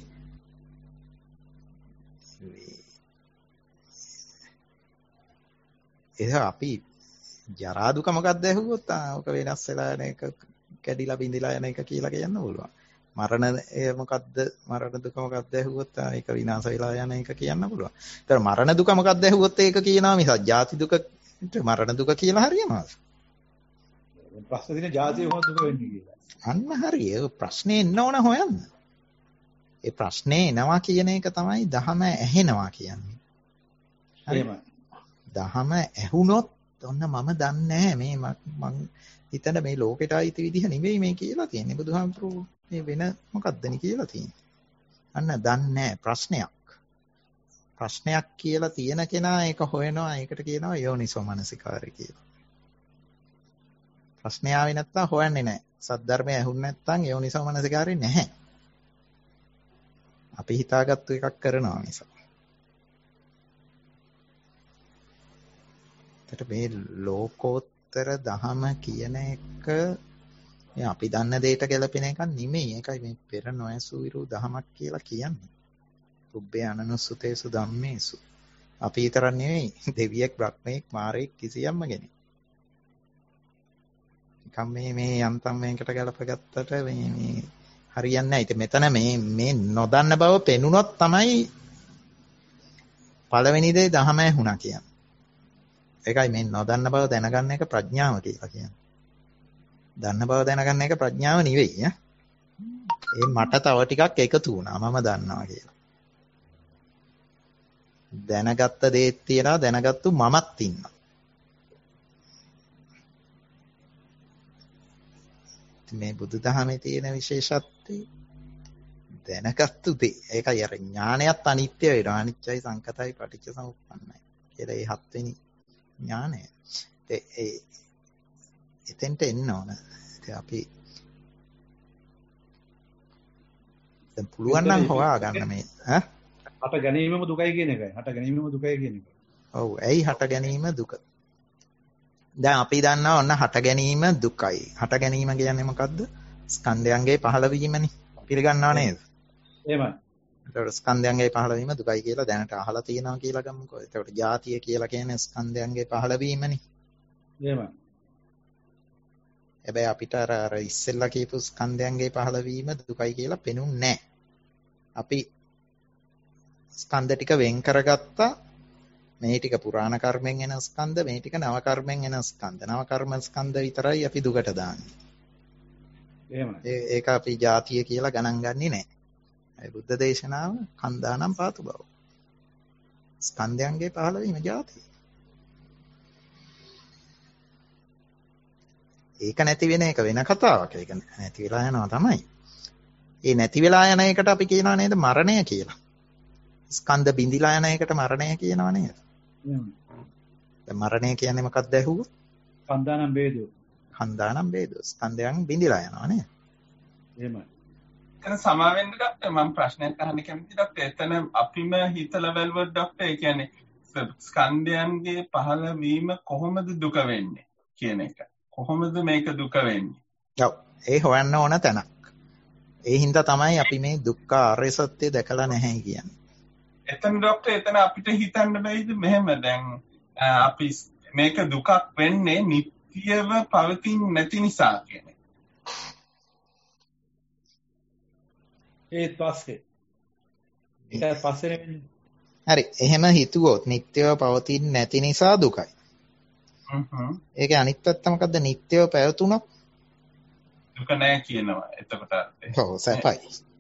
ඒක අපි ජරා දුක මොකක්ද ඇහුවොත් ඔක වෙනස් වෙලා යන එක කැඩිලා බිඳිලා යන එක කියලා කියන්න පුළුවන්. මරණ මොකක්ද මරණ දුක මොකක්ද ඇහුවොත් ඒක විනාශ වෙලා යන එක කියන්න පුළුවන්. ඒතර මරණ දුක මොකක්ද ඇහුවොත් ඒක කියනවා මිසක් ජාති දුක මරණ දුක කියලා හරියනවද? ප්‍රශ්න දින ජාතිය කොහොමද දුක වෙන්නේ කියලා. අන්න හරි. ඒ ප්‍රශ්නේ එන්න ඕන හොයන්න. ඒ ප්‍රශ්නේ එනවා කියන එක තමයි දහම ඇහෙනවා කියන්නේ. එහෙමයි. දහම ඇහුනොත් ඔන්න මම දන්නේ මේ මං හිතන මේ ලෝකෙට ආйти විදිහ නෙවෙයි මේ කියලා තියෙන්නේ. බුදුහාමුදුරුවෝ මේ වෙන මොකක්ද නේ කියලා තියෙන්නේ. අන්න දන්නේ ප්‍රශ්නයක්. ප්‍රශ්නයක් කියලා තියෙන කෙනා ඒක හොයනවා. ඒකට කියනවා යෝනිසෝ මනසිකාරය කියලා. ප්‍රශ්නය ආවේ නැත්තම් හොයන්නේ නැහැ. සද්ධර්මය ඇහුන්නේ නැත්තම් යෝනිසෝ මනසිකාරය නැහැ. අපි හිතාගත්තු එකක් කරනවා නිසා. ඒකට මේ ලෝකෝත්තර දහම කියන එක මේ අපි දන්න දෙයට ගැලපෙන එකක් නෙමෙයි. ඒකයි මේ පෙර නොඇසු විරු දහමක් කියලා කියන්නේ. උබ්බේ අනනුසුතේසු ධම්මේසු. අපි විතරක් නෙවෙයි දෙවියෙක් බ්‍රහ්මයෙක් මාරයෙක් කිසියම්ම කෙනෙක්. නිකම් මේ මේ යන්තම් මේකට ගැලපගත්තට මේ මේ හරියන්නේ නැහැ. ඉතින් මෙතන මේ මේ නොදන්න බව පෙනුනොත් තමයි පළවෙනි දේ දහම ඇහුණා කියන්නේ. ඒකයි මේ නොදන්න බව දැනගන්න එක ප්‍රඥාව කියලා කියන්නේ. දන්න බව දැනගන්න එක ප්‍රඥාව නෙවෙයි ඈ. ඒ මට තව ටිකක් එකතු වුණා මම දන්නවා කියලා. දැනගත්ත දේත් තියනවා දැනගත්තු මමත් ඉන්නවා. මේ බුදුදහමේ තියෙන විශේෂත්වය දැනගත්තු දේ. ඒකයි අර ඥානයත් අනිත්‍ය වෙනවා. අනිත්‍යයි සංකතයි පටිච්ච සමුප්පන්නයි කියලා ඒ හත්වෙනි ඥානය. ඒ එතෙන්ට එන්න ඕන. ඉතින් අපි දැන් පුළුවන් නම් හොයා ගන්න මේ ඈ හට ගැනීමම දුකයි කියන එකයි. හට ගැනීමම දුකයි කියන එකයි. ඔව්. ඇයි හට ගැනීම දුක? දැන් අපි දන්නවා ඔන්න හට ගැනීම දුකයි. හට ගැනීම කියන්නේ මොකද්ද? ස්කන්ධයන්ගේ පහළවීමනේ. පිළිගන්නව නේද? එහෙමයි. ඒතකොට ස්කන්ධයන්ගේ පහළවීම දුකයි කියලා දැනට අහලා තියෙනවා කියලා ගමුකෝ. ඒතකොට ජාතිය කියලා කියන්නේ ස්කන්ධයන්ගේ පහළවීමනේ. එහෙමයි. හැබැයි අපිට අර අර ඉස්සෙල්ලා කියපු ස්කන්ධයන්ගේ පහළවීම දුකයි කියලා පෙනුන්නේ නැහැ. අපි ස්කන්ධ ටික වෙන් කරගත්තා. මේ ටික පුරාණ කර්මෙන් එන ස්කන්ධ, මේ ටික නව කර්මෙන් එන ස්කන්ධ. නව කර්ම ස්කන්ධ විතරයි අපි දුකට දාන්නේ. එහෙමයි. ඒක අපි ජාතිය කියලා ගණන් ගන්නේ නැහැ. ඒ බුද්ධ දේශනාව කන්දානම් පාතු බව. ස්කන්ධයන්ගේ පහළවීම ජාතිය. ඒක නැති වෙන එක වෙන කතාවක්. ඒක නැති වෙලා යනවා තමයි. ඒ නැති වෙලා යන එකට අපි කියනවා නේද මරණය කියලා. ස්කන්ධ බිඳිලා යන එකට මරණය කියනවා නේද? දැන් මරණය කියන්නේ මොකක්ද ඇහුවොත්? කන්දානම් වේදෝ. කන්දානම් වේදෝ. ස්කන්ධයන් බිඳිලා යනවා නේද? එහෙමයි. එතන සමාවෙන්න ડોක්ටර් මම ප්‍රශ්නයක් අහන්න කැමතියි ડોක්ටර්. එතන අපිම හිතලා බැලුවොත් ડોක්ටර් ඒ කියන්නේ ස්කන්ධයන්ගේ පහළ වීම කොහොමද දුක වෙන්නේ කියන එක. කොහොමද මේක දුක වෙන්නේ? ඔව්. ඒ හොයන්න ඕන තැනක්. ඒ හින්දා තමයි අපි මේ දුක්ඛ ආර්ය සත්‍ය දැකලා නැහැ කියන්නේ. එතන ડોක්ටර් එතන අපිට හිතන්න බැයිද මෙහෙම දැන් අපි මේක දුකක් වෙන්නේ නිට්ටියව පවතින්නේ නැති නිසා කියන එක. ඒත් පස්සේ ඊට පස්සේ හරි. එහෙම හිතුවොත් නිට්ටයව පවතින්නේ නැති නිසා දුකයි. හ්ම්. ඒකේ අනිත් පැත්ත මොකද්ද? නිට්ටයව පැවතුනොත් දුක නැහැ කියනවා. එතකොට ඔව් සැපයි.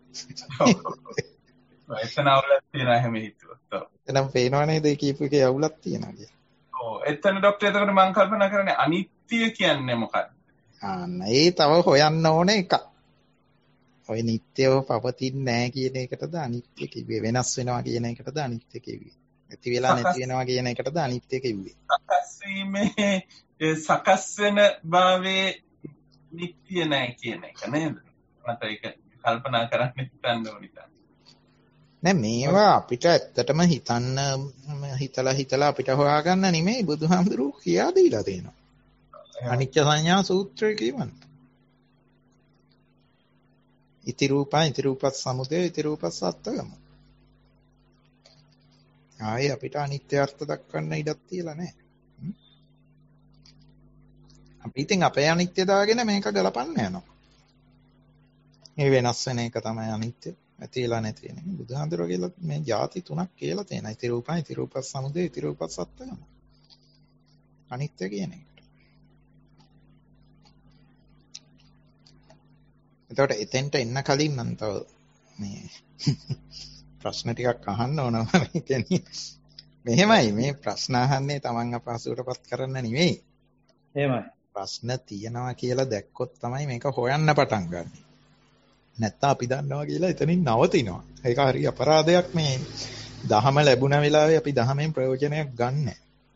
එතන අවුලක් තියෙනවා හැම හිතුවොත්. ඔව්. එතනම් පේනවා නේද ඒ කියපු එකේ අවුලක් තියෙනවා කියලා. ඔව්. එතන ડોක්ටර් එතකොට මම කල්පනා කරන්නේ අනිත්‍ය කියන්නේ මොකක්ද? ආන්න ඒ තව හොයන්න ඕන එකක්. ඔය නිට්ටයව පවතින්නේ නැහැ කියන එකටද අනිත්‍ය කිව්වේ? වෙනස් වෙනවා කියන එකටද අනිත්‍ය කිව්වේ? නැති වෙලා නැති වෙනවා කියන එකටද අනිත්‍ය කිව්වේ? සකස් වීමේ සකස් වෙන භාවයේ නිට්ටිය නැහැ කියන එක නේද? මට ඒක කල්පනා කරන්න හිතන්න ඕනි. නෑ මේවා අපිට ඇත්තටම හිතන්න හිතලා හිතලා අපිට හොයාගන්න නෙමෙයි බුදුහාමුදුරුවෝ කියා දීලා තියෙනවා. අනිච්ච සංඥා සූත්‍රය කියවන්න. ඉති රූපං ඉති රූපස් සමුදය ඉති රූපස් අත්තගම. ආයේ අපිට අනිත්‍ය අර්ථ දක්වන්න ඉඩක් තියලා නැහැ. අපි ඉතින් අපේ අනිත්‍ය දාගෙන මේක ගලපන්න යනවා. මේ වෙනස් වෙන එක තමයි අනිත්‍ය. ඇතිලා නැති වෙන එක. බුදුහාමුදුරුවෝ කියලා මේ ಜಾති තුනක් කියලා තියෙනවා. ඉති රූපං ඉති රූපස් සමුදය ඉති රූපස් අත්තගම. අනිත්‍ය කියන එක. එතකොට එතෙන්ට එන්න කලින් මම තව මේ ප්‍රශ්න ටිකක් අහන්න ඕන මම කියන්නේ. මෙහෙමයි මේ ප්‍රශ්න අහන්නේ Taman අපහසුවටපත් කරන්න නෙවෙයි. එහෙමයි. ප්‍රශ්න තියනවා කියලා දැක්කොත් තමයි මේක හොයන්න පටන් ගන්නෙ. නැත්තම් අපි දන්නවා කියලා එතනින් නවතිනවා. ඒක හරි අපරාධයක් මේ දහම ලැබුණ වෙලාවේ අපි දහමෙන් ප්‍රයෝජනයක් ගන්න.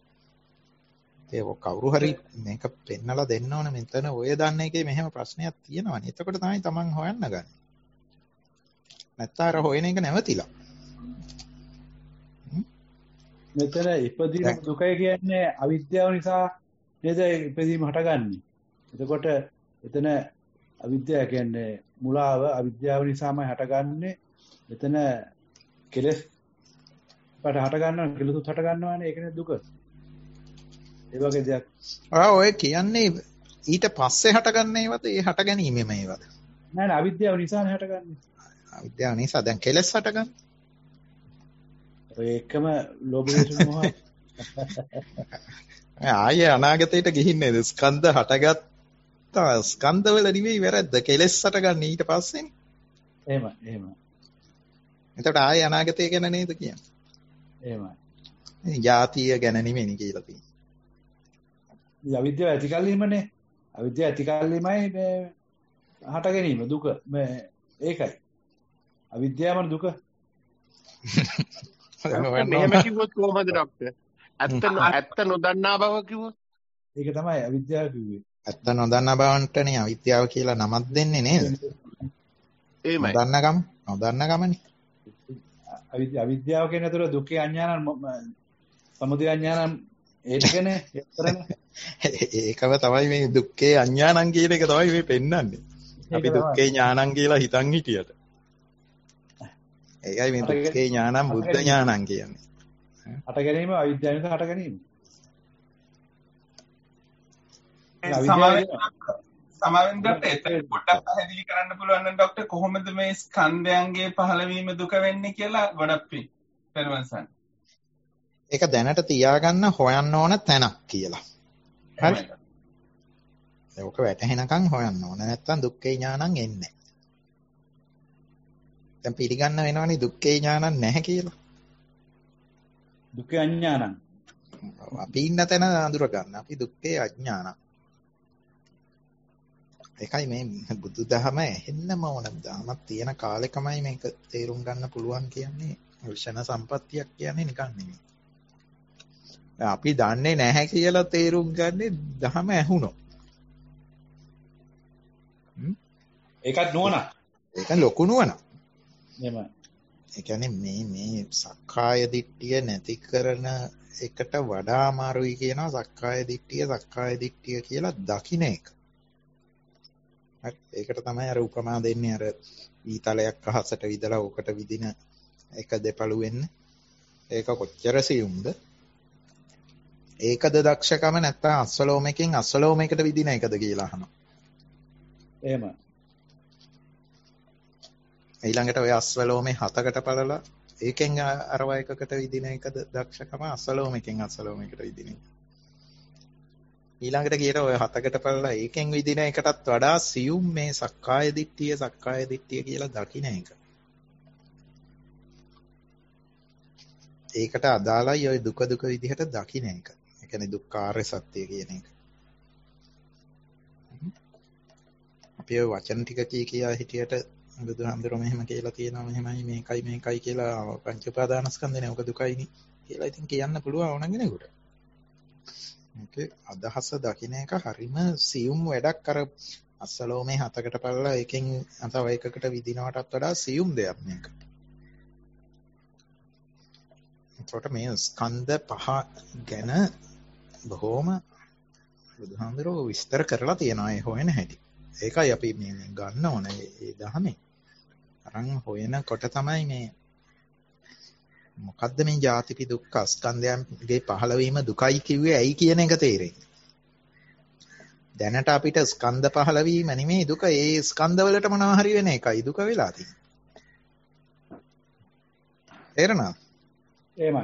ඒක කවුරු හරි මේක පෙන්නලා දෙන්න ඕන මෙතන ඔය දන්න එකේ මෙහෙම ප්‍රශ්නයක් තියෙනවනේ. එතකොට තමයි Taman හොයන්න ගන්න. නැත්නම් අර හොයන එක නැවතිලා. මෙතන ඉපදීම දුකයි කියන්නේ අවිද්‍යාව නිසා නේද ඉපදීම හටගන්නේ. එතකොට එතන අවිද්‍යාව කියන්නේ මුලාව අවිද්‍යාව නිසාමයි හටගන්නේ. එතන කෙලෙස් පාට හට ගන්නවා කෙලෙසුත් හට ගන්නවානේ ඒකනේ දුක. ඒ වගේ දෙයක්. ආ ඔය කියන්නේ ඊට පස්සේ හටගන්න ඒවද ඒ හට ගැනීමෙම ඒවද? නෑ නෑ අවිද්‍යාව නිසානේ හටගන්නේ. අවිද්‍යාව නිසා දැන් කෙලෙස් හටගන්නේ. ඔය එකම ලෝභ දේශ මොහ ආයේ අනාගතයට ගිහින් නේද ස්කන්ධ හටගත්ත ස්කන්ධ වල නෙවෙයි වැරද්ද කෙලෙස් හටගන්නේ ඊට පස්සේනේ. එහෙම එහෙම. එතකොට ආයේ අනාගතය ගැන නේද කියන්නේ? එහෙමයි. ජාතිය ගැන නෙමෙයි කියලා තියෙන්නේ. අවිද්‍යාව ඇති කල්ලිමනේ. අවිද්‍යාව ඇති කල්ලිමයි මේ හට ගැනීම දුක. මේ ඒකයි. අවිද්‍යාවම දුක. මෙහෙම කිව්වොත් කොහොමද ડોක්ටර්? ඇත්ත ඇත්ත නොදන්නා බව කිව්වොත්? ඒක තමයි අවිද්‍යාව කිව්වේ. ඇත්ත නොදන්නා බවන්ටනේ අවිද්‍යාව කියලා නමක් දෙන්නේ නේද? එහෙමයි. නොදන්න ගම නොදන්න ගමනේ. අවිද්‍යාව කියන තුර දුක්ඛේ අඥානං සමුදය අඥානං ඒකනේ කරන්නේ. ඒකම තමයි මේ දුක්ඛේ අඥානං කියන එක තමයි මේ පෙන්වන්නේ. අපි දුක්ඛේ ඥානං කියලා හිතන් හිටියට. ඒකයි මේ දුක්ඛේ ඥානං බුද්ධ ඥානං කියන්නේ. හට ගැනීම අවිද්‍යාව නිසා හට ගැනීම. සමාවෙන්දට එතන පොඩ්ඩක් පැහැදිලි කරන්න පුළුවන් නම් ડોක්ටර් කොහොමද මේ ස්කන්ධයන්ගේ පහළවීම දුක වෙන්නේ කියලා ගොඩක් පිං පෙරවන්සන්. ඒක දැනට තියාගන්න හොයන්න ඕන තැනක් කියලා. හරි. ඒක වැටහෙනකන් හොයන්න ඕන. නැත්තම් දුක්ඛේ ඥානං එන්නේ. දැන් පිළිගන්න වෙනවනේ දුක්ඛේ ඥානං නැහැ කියලා. දුක්ඛේ අඥානං. අපි ඉන්න තැන අඳුර ගන්න. අපි දුක්ඛේ අඥානං. ඒකයි මේ බුදුදහම ඇහෙන්නම ඕන දහමක් තියෙන කාලෙකමයි මේක තේරුම් ගන්න පුළුවන් කියන්නේ විශේෂණ සම්පත්තියක් කියන්නේ නිකන් නෙමෙයි. අපි දන්නේ නැහැ කියලා තේරුම් ගන්නේ දහම ඇහුනොත්. ඒකත් නුවණ. ඒක ලොකු නුවණ. එහෙමයි. ඒ කියන්නේ මේ මේ සක්කාය දිට්ඨිය නැති කරන එකට වඩා අමාරුයි කියනවා සක්කාය දිට්ඨිය සක්කාය දිට්ඨිය කියලා දකින්න එක. ඒකට තමයි අර උපමා දෙන්නේ අර ඊතලයක් අහසට විදලා ඕකට විදින එක දෙපළු වෙන්න. ඒක කොච්චර සියුම්ද? ඒකද දක්ෂකම නැත්නම් අස්වලෝමකින් අස්වලෝමයකට විදින එකද කියලා අහනවා. එහෙම. ඊළඟට ඔය අස්වලෝමේ හතකට පළලා ඒකෙන් අරව එකකට විදින එකද දක්ෂකම අස්වලෝමකින් අස්වලෝමයකට විදින එක. ඊළඟට ගියට ඔය හතකට පළලා ඒකෙන් විදින එකටත් වඩා සියුම් මේ සක්කාය දිට්ඨිය සක්කාය දිට්ඨිය කියලා දකින්න එක. ඒකට අදාළයි ඔය දුක දුක විදිහට දකින්න එක. ඒ කියන්නේ දුක්ඛාරය සත්‍ය කියන එක. අපි ඔය වචන ටික කී කියා හිටියට බුදුහාමුදුරුවෝ මෙහෙම කියලා තියෙනවා මෙහෙමයි මේකයි මේකයි කියලා පංච උපාදානස්කන්ධනේ ඔක දුකයිනේ කියලා ඉතින් කියන්න පුළුවන් ඕන කෙනෙකුට. ඒකේ අදහස දකින්න එක හරිම සියුම් වැඩක් අර අස්සලෝමේ හතකට පළලා එකෙන් තව එකකට විදිනවටත් වඩා සියුම් දෙයක් මේක. ඒකට මේ ස්කන්ධ පහ ගැන බොහොම බුදුහාමුදුරුවෝ විස්තර කරලා තියෙනවා ඒ හොයන හැටි. ඒකයි අපි මේ ගන්න ඕනේ ඒ දහමේ. අරන් හොයනකොට තමයි මේ මොකද්ද මේ ජාතිපි දුක්ඛ ස්කන්ධයන්ගේ පහළවීම දුකයි කිව්වේ ඇයි කියන එක තේරෙන්නේ. දැනට අපිට ස්කන්ධ පහළවීම නෙමෙයි දුක ඒ ස්කන්ධ වලට මොනවා හරි වෙන එකයි දුක වෙලා තියෙන්නේ. තේරෙනවද? එහෙමයි.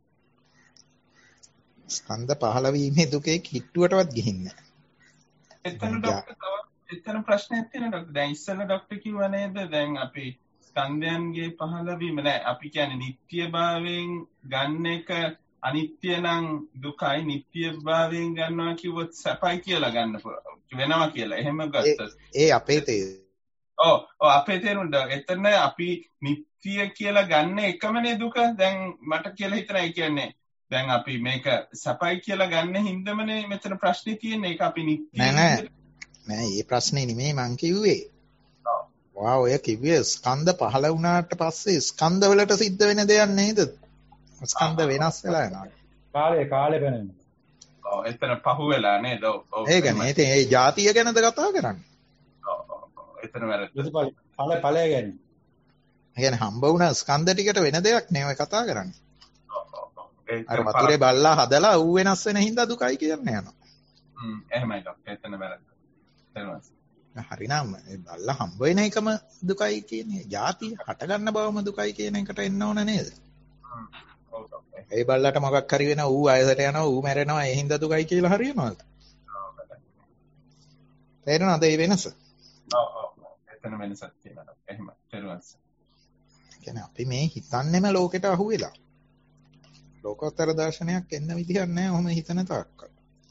ස්කන්ධ පහළවීමේ දුකේ කිට්ටුවටවත් ගිහින්නේ නැහැ. එතන ડોක්ටර් එතන ප්‍රශ්නයක් තියෙනවා ડોක්ටර්. දැන් ඉස්සෙල්ලා ડોක්ටර් කිව්වා නේද දැන් අපි ස්කන්ධයන්ගේ පහළවීම නෑ අපි කියන්නේ නිට්ටයභාවයෙන් ගන්න එක අනිත්‍ය නම් දුකයි නිට්ටයභාවයෙන් ගන්නවා කිව්වොත් සැපයි කියලා ගන්න වෙනවා කියලා. එහෙම ගත්තොත් ඒ අපේ තේ. ඔව් ඔව් අපේ තේරුණා එතන අපි නිත්‍ය කියලා ගන්න එකමනේ දුක. දැන් මට කියලා හිතන ඒ කියන්නේ දැන් අපි මේක සපයි කියලා ගන්න හින්දමනේ මෙතන ප්‍රශ්නේ තියෙන්නේ. ඒක අපි නිත්‍ය නෑ නෑ නෑ ඒ ප්‍රශ්නේ නෙමෙයි මං කිව්වේ. ඔව් ඔය කිව්වේ ස්කන්ධ පහළ වුණාට පස්සේ ස්කන්ධ වලට සිද්ධ වෙන දෙයක් නේද? ස්කන්ධ වෙනස් වෙලා යනවා. කාලේ කාලේ වෙනවා. ඔව් එතන පහු වෙලා නේද? ඔව් ඒකනේ. ඉතින් ඒ જાතිය ගැනද කතා කරන්නේ? ඔව් ඔව් එතන වැරද්ද. ඵල ඵලය ගැන. ඒ කියන්නේ හම්බ වුණ ස්කන්ධ ටිකට වෙන දෙයක් නේ ඔය කතා කරන්නේ. ඔව් ඔව් ඒක අර වතුරේ බල්ලා හදලා ඌ වෙනස් වෙන හින්දා දුකයි කියන්නේ යනවා. හ්ම් එහෙමයි ඩොක්ටර් එතන වැරද්ද. තේරුණාද? හරිනම් ඒ බල්ලා හම්බ වෙන එකම දුකයි කියන්නේ. જાතිය හට ගන්න බවම දුකයි කියන එකට එන්න ඕන නේද? හ්ම් ඔව් ඩොක්ටර්. ඒ බල්ලාට මොකක් හරි වෙනවා ඌ ආයසට යනවා ඌ මැරෙනවා ඒ හින්දා දුකයි කියලා හරියනවද? තේරෙනවද ඒ වෙනස? ඔව් ඔව් එතන වෙනසක් තියෙනවා. එහෙම තේරුණාද? කියන්නේ අපි මේ හිතන්නේම ලෝකෙට අහු වෙලා. ලෝකෝත්තර දර්ශනයක් එන්න විදිහක් නැහැ ඔහොම හිතන තාක්කල්.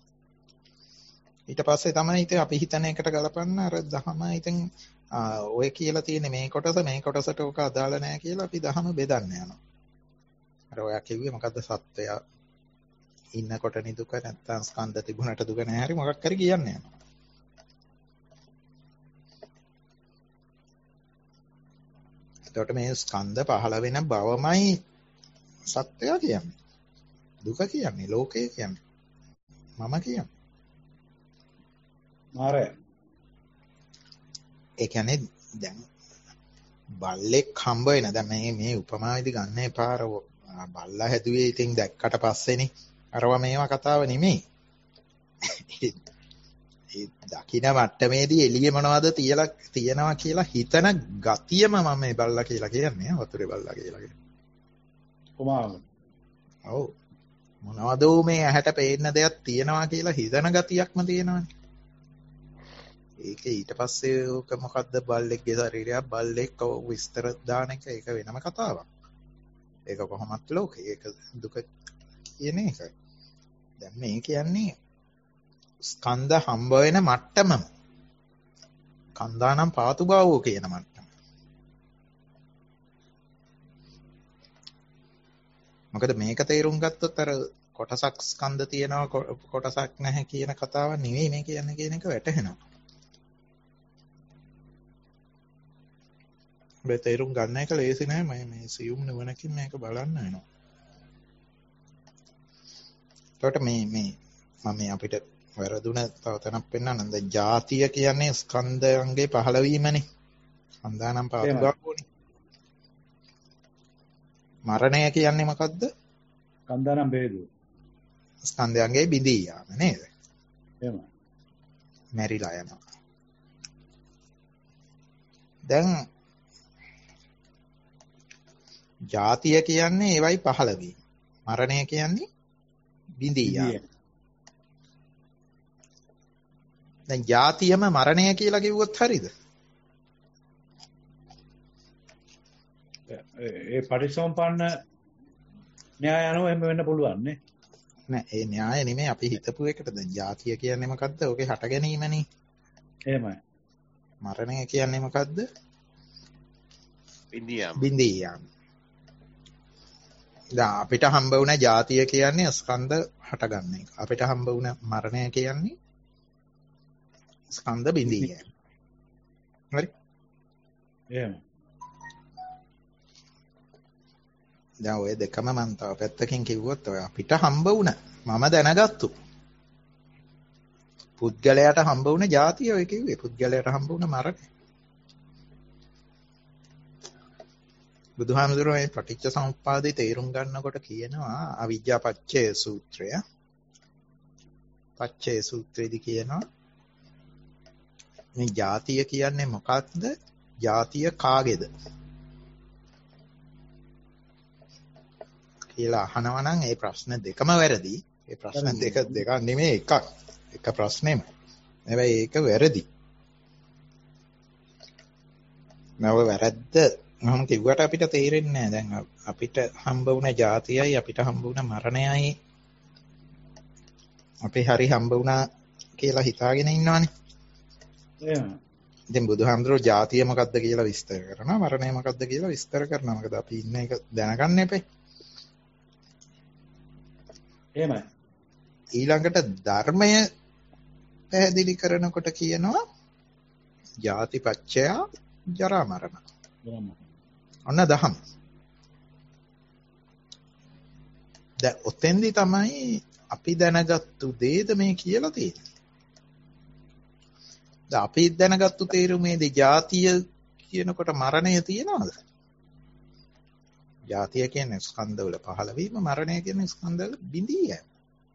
ඊට පස්සේ තමයි ඉතින් අපි හිතන එකට ගලපන්න අර දහම ඉතින් ඔය කියලා තියෙන මේ කොටස මේ කොටසට ඔක අදාළ නැහැ කියලා අපි දහම බෙදන්න යනවා. අර ඔයා කිව්වේ මොකද්ද සත්‍යය ඉන්නකොට නිදුක නැත්තම් ස්කන්ධ තිබුණට දුක නැහැ හරි මොකක් හරි කියන්නේ යනවා. එතකොට මේ ස්කන්ධ පහළ වෙන බවමයි සත්‍යය කියන්නේ. දුක කියන්නේ ලෝකය කියන්නේ. මම කියන්නේ. මාරය. ඒ කියන්නේ දැන් බල්ලෙක් හම්බ වෙන දැන් මේ මේ උපමාවේදී ගන්න එපාර බල්ලා හැදුවේ ඉතින් දැක්කට පස්සේනේ අරවා මේවා කතාව නෙමෙයි. ඒ දකින්න මට්ටමේදී එළිය මොනවද තියලා තියනවා කියලා හිතන ගතියම මම මේ බල්ලා කියලා කියන්නේ වතුරේ බල්ලා කියලා කියන්නේ. කොමාව. ඔව්. මොනවද මේ ඇහැට පේන්න දෙයක් තියනවා කියලා හිතන ගතියක්ම තියෙනවානේ. ඒක ඊට පස්සේ ඕක මොකද්ද බල්ලෙක්ගේ ශරීරයක් බල්ලෙක් විස්තර දාන එක ඒක වෙනම කතාවක්. ඒක කොහොමත් ලෝකේ ඒක දුක කියන එකයි. දැන් මේ කියන්නේ ස්කන්ධ හම්බ වෙන මට්ටමම. කන්දානම් පාතු භාවෝ කියන මට්ටම. මොකද මේක තේරුම් ගත්තොත් අර කොටසක් ස්කන්ධ තියෙනවා කොටසක් නැහැ කියන කතාව නෙවෙයි මේ කියන්නේ කියන එක වැටහෙනවා. මේ තේරුම් ගන්න එක ලේසි නෑ මම මේ සියුම් නුවණකින් මේක බලන්න වෙනවා. එතකොට මේ මේ මම අපිට වැරදුන තව තැනක් පෙන්නන්න. දැන් ಜಾතිය කියන්නේ ස්කන්ධයන්ගේ පහළවීමනේ. ස්කන්ධානම් පාතුගාවෝනේ. මරණය කියන්නේ මොකද්ද? ස්කන්ධානම් බේදු. ස්කන්ධයන්ගේ බිඳී යාම නේද? එහෙමයි. මැරිලා යනවා. දැන් ಜಾතිය කියන්නේ ඒවයි පහළවීම. මරණය කියන්නේ බිඳී යාම. දැන් ಜಾතියම මරණය කියලා කිව්වොත් හරියද? ඒ පටිච්චසමුප්පන්න න්‍යාය අනුව එහෙම වෙන්න පුළුවන් නේ. නෑ ඒ න්‍යාය නෙමෙයි අපි හිතපු එකට. දැන් ಜಾතිය කියන්නේ මොකද්ද? ඔකේ හට ගැනීමනේ. එහෙමයි. මරණය කියන්නේ මොකද්ද? ඉන්දියාම. බිඳී යාම. දැන් අපිට හම්බ වුණ ಜಾතිය කියන්නේ ස්කන්ධ හට ගන්න එක. අපිට හම්බ වුණ මරණය කියන්නේ ස්කන්ධ බිඳී යෑම. හරි? එහෙම. දැන් ඔය දෙකම මම තව පැත්තකින් කිව්වොත් ඔය අපිට හම්බ වුණ මම දැනගත්තු පුද්ගලයාට හම්බ වුණ ಜಾතිය ඔය කිව්වේ පුද්ගලයාට හම්බ වුණ මරණය. බුදුහාමුදුරුවෝ මේ පටිච්ච සමුප්පාදේ තේරුම් ගන්නකොට කියනවා අවිජ්ජා පච්චය සූත්‍රය. පච්චය සූත්‍රයේදී කියනවා මේ ಜಾතිය කියන්නේ මොකක්ද? ಜಾතිය කාගේද? කියලා අහනවා නම් ඒ ප්‍රශ්න දෙකම වැරදි. ඒ ප්‍රශ්න දෙක දෙකක් නෙමෙයි එකක්. එක ප්‍රශ්නෙම. හැබැයි ඒක වැරදි. නව වැරද්ද මම කිව්වට අපිට තේරෙන්නේ නැහැ. දැන් අපිට හම්බ වුණ ಜಾතියයි අපිට හම්බ වුණ මරණයයි අපි හරි හම්බ වුණා කියලා හිතාගෙන ඉන්නවනේ. එහෙම. ඉතින් බුදුහාමුදුරුවෝ ජාතිය මොකක්ද කියලා විස්තර කරනවා, මරණය මොකක්ද කියලා විස්තර කරනවා. මොකද අපි ඉන්න එක දැනගන්න එපේ. එහෙමයි. ඊළඟට ධර්මය පැහැදිලි කරනකොට කියනවා ජාතිපච්චය ජරා මරණ. ඔන්න දහම. දැන් ඔතෙන්දි තමයි අපි දැනගත්තු දේද මේ කියලා තියෙන්නේ. දැන් අපි දැනගත්තු තේරුමේදී ජාතිය කියනකොට මරණය තියනවද? ජාතිය කියන්නේ ස්කන්ධවල පහළවීම, මරණය කියන්නේ ස්කන්ධවල බිඳී යෑම.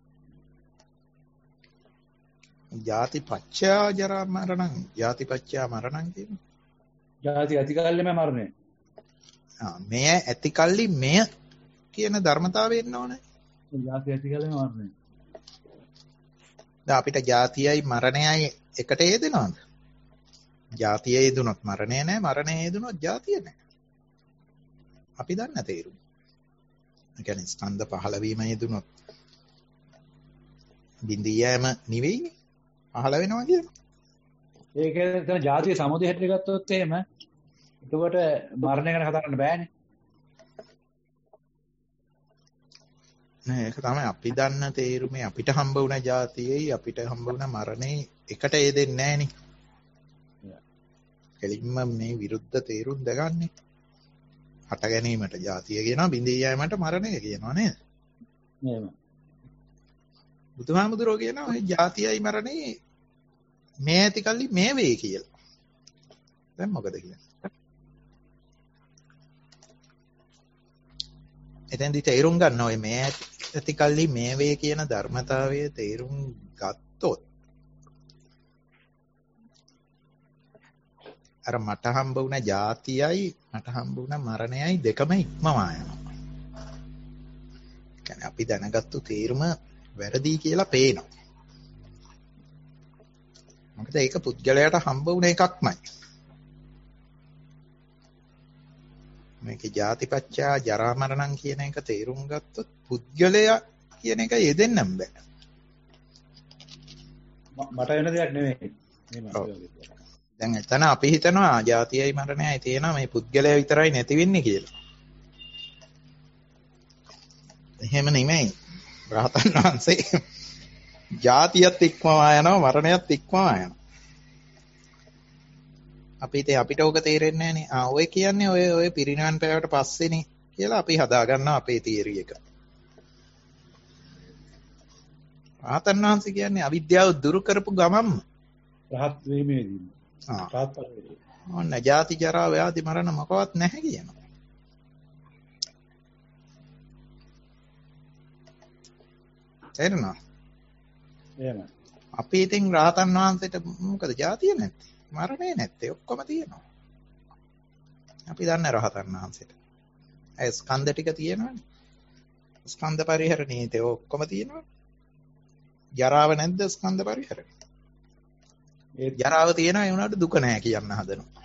ජාතිපච්චය ජරා මරණං, ජාතිපච්චය මරණං කියන්නේ ජාති ඇතිකල්ලිම මරණය. ආ මෙය ඇතිකල්ලි මෙය කියන ධර්මතාවය එන්න ඕනේ. ජාති ඇතිකල්ලිම මරණය. දැන් අපිට ජාතියයි මරණයයි එකට යෙදෙනවද? ජාතිය යෙදුනොත් මරණය නැහැ, මරණය යෙදුනොත් ජාතිය නැහැ. අපි දන්න තේරුම. ඒ කියන්නේ ස්කන්ධ පහළ වීම යෙදුනොත් බිඳී යෑම නෙවෙයි පහළ වෙනවා කියන්නේ. ඒක එතන ජාතිය සමුදය හැටියට ගත්තොත් එහෙම එතකොට මරණය ගැන කතා කරන්න බෑනේ. නෑ ඒක තමයි අපි දන්න තේරුමේ අපිට හම්බ වුණ ජාතියයි අපිට හම්බ වුණ මරණේ එකට යෙදෙන්නේ නෑනේ. කෙලින්ම මේ විරුද්ධ තේරුම් දගන්නේ. හට ගැනීමට ජාතිය කියනවා, බිඳී යෑමට මරණය කියනවා නේද? එහෙම. බුදුහාමුදුරුවෝ කියනවා මේ ජාතියයි මරණේ මේ ඇතිකල්ලි මේ වේ කියලා. දැන් මොකද කියන්නේ? එතෙන්දි තේරුම් ගන්න ඔය මේ ඇතිකල්ලි මේ වේ කියන ධර්මතාවය තේරුම් ගත්තොත් අර මට හම්බ වුණ ජාතියයි මට හම්බ වුණ මරණයයි දෙකම ඉක්මවා යනවා. කියන්නේ අපි දැනගත්තු තේරුම වැරදි කියලා පේනවා. මොකද ඒක පුද්ගලයාට හම්බ වුණ එකක්මයි. මේකේ ජාතිපච්චය ජරා මරණං කියන එක තේරුම් ගත්තොත් පුද්ගලයා කියන එක යෙදෙන්නම් බෑ. මට වෙන දෙයක් නෙමෙයි. දැන් එතන අපි හිතනවා ජාතියයි මරණයයි තියෙනවා මේ පුද්ගලයා විතරයි නැති වෙන්නේ කියලා. එහෙම නෙමෙයි. රහතන් වහන්සේ ජාතියත් ඉක්මවා යනවා මරණයත් ඉක්මවා යනවා. අපිට අපිට ඕක තේරෙන්නේ නැහනේ. ආ ඔය කියන්නේ ඔය ඔය පිරිනවන් පෑවට පස්සේනේ කියලා අපි හදා ගන්නවා අපේ තියරි එක. රහතන් වහන්සේ කියන්නේ අවිද්‍යාව දුරු කරපු ගමන්ම රහත් වීමේදී. ආ රහත් ඵලයේදී. ඔන්න ජාති ජරා ව්‍යාධි මරණ මොකවත් නැහැ කියනවා. තේරුණා? එහෙම. අපි ඉතින් රහතන් වහන්සේට මොකද ජාතිය නැත්තේ? මරණේ නැත්තේ ඔක්කොම තියෙනවා. අපි දන්නේ රහතන් වහන්සේට. ඒ ස්කන්ධ ටික තියෙනවනේ. ස්කන්ධ පරිහරණයේ ඔක්කොම තියෙනවනේ. ජරාව නැද්ද ස්කන්ධ පරිහරණය? ඒ ජරාව තියෙනවා ඒ උනාට දුක නැහැ කියන්න හදනවා.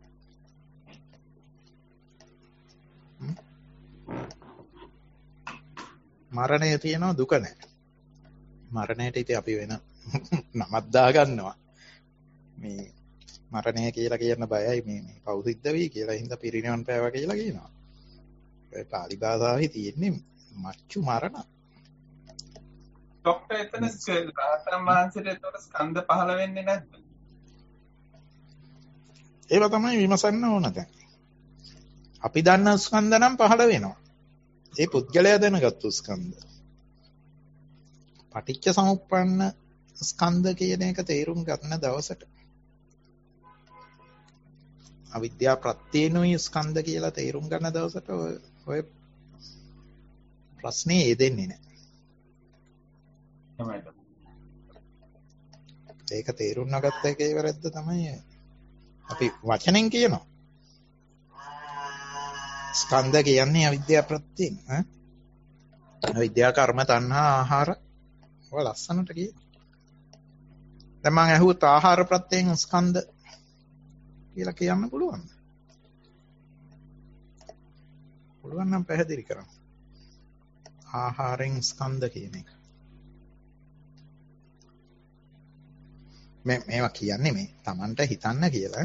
මරණය තියෙනවා දුක නැහැ. මරණයට ඉතින් අපි වෙන නමක් දාගන්නවා. මේ මරණය කියලා කියන්න බයයි මේ මේ පෞසිද්ධ වෙයි කියලා හින්දා පිරිනිවන් පෑවා කියලා කියනවා. ඒ පාලි භාෂාවේ තියෙන්නේ මච්චු මරණ. ડોක්ටර් එතන රහතන් වහන්සේට ඒතකොට ස්කන්ධ පහළ වෙන්නේ නැද්ද? ඒව තමයි විමසන්න ඕන දැන්. අපි දන්න ස්කන්ධ නම් පහළ වෙනවා. ඒ පුද්ගලයා දැනගත්තු ස්කන්ධ. පටිච්ච සමුප්පන්න ස්කන්ධ කියන එක තේරුම් ගන්න දවසට අවිද්‍යා ප්‍රත්‍යේනුයි ස්කන්ධ කියලා තේරුම් ගන්න දවසට ඔය ප්‍රශ්නේ එදෙන්නේ නැහැ. ඒක තේරුම් නොගත්ත එකේ වැරද්ද තමයි අපි වචනෙන් කියනවා. ස්කන්ධ කියන්නේ අවිද්‍යා ප්‍රත්‍යයෙන් ඈ අවිද්‍යා කර්ම තණ්හා ආහාර ඔය ලස්සනට කියනවා. දැන් මම අහුවත් ආහාර ප්‍රත්‍යයෙන් ස්කන්ධ කියලා කියන්න පුළුවන්ද? පුළුවන් නම් පැහැදිලි කරන්න. ආහාරයෙන් ස්කන්ධ කියන එක. මේ මේවා කියන්නේ මේ Tamanට හිතන්න කියලා.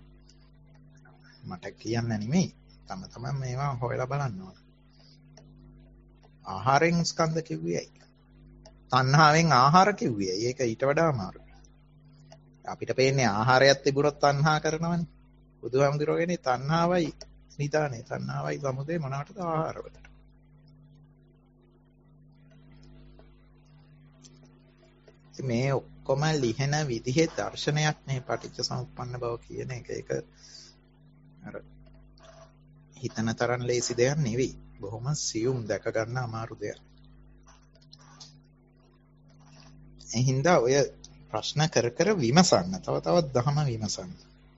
මට කියන්න නෙමෙයි. තම තමන් මේවා හොයලා බලන්න ඕන. ආහාරයෙන් ස්කන්ධ කිව්වේ. තණ්හාවෙන් ආහාර කිව්වේ. ඒක ඊට වඩා අමාරුයි. අපිට පේන්නේ ආහාරයත් තිබුණොත් තණ්හා කරනවනේ. බුදුහාමුදුරුවෝ කියන්නේ තණ්හාවයි නිදානේ තණ්හාවයි සමුදේ මොනකටද ආහාරවලට. මේ ඔක්කොම ලිහෙන විදිහේ දර්ශනයක් මේ පටිච්ච සමුප්පන්න බව කියන එක. ඒක අර හිතන තරම් ලේසි දෙයක් නෙවෙයි. බොහොම සියුම් දැක ගන්න අමාරු දෙයක්. ඒ හින්දා ඔය ප්‍රශ්න කර කර විමසන්න. තව තවත් දහම විමසන්න.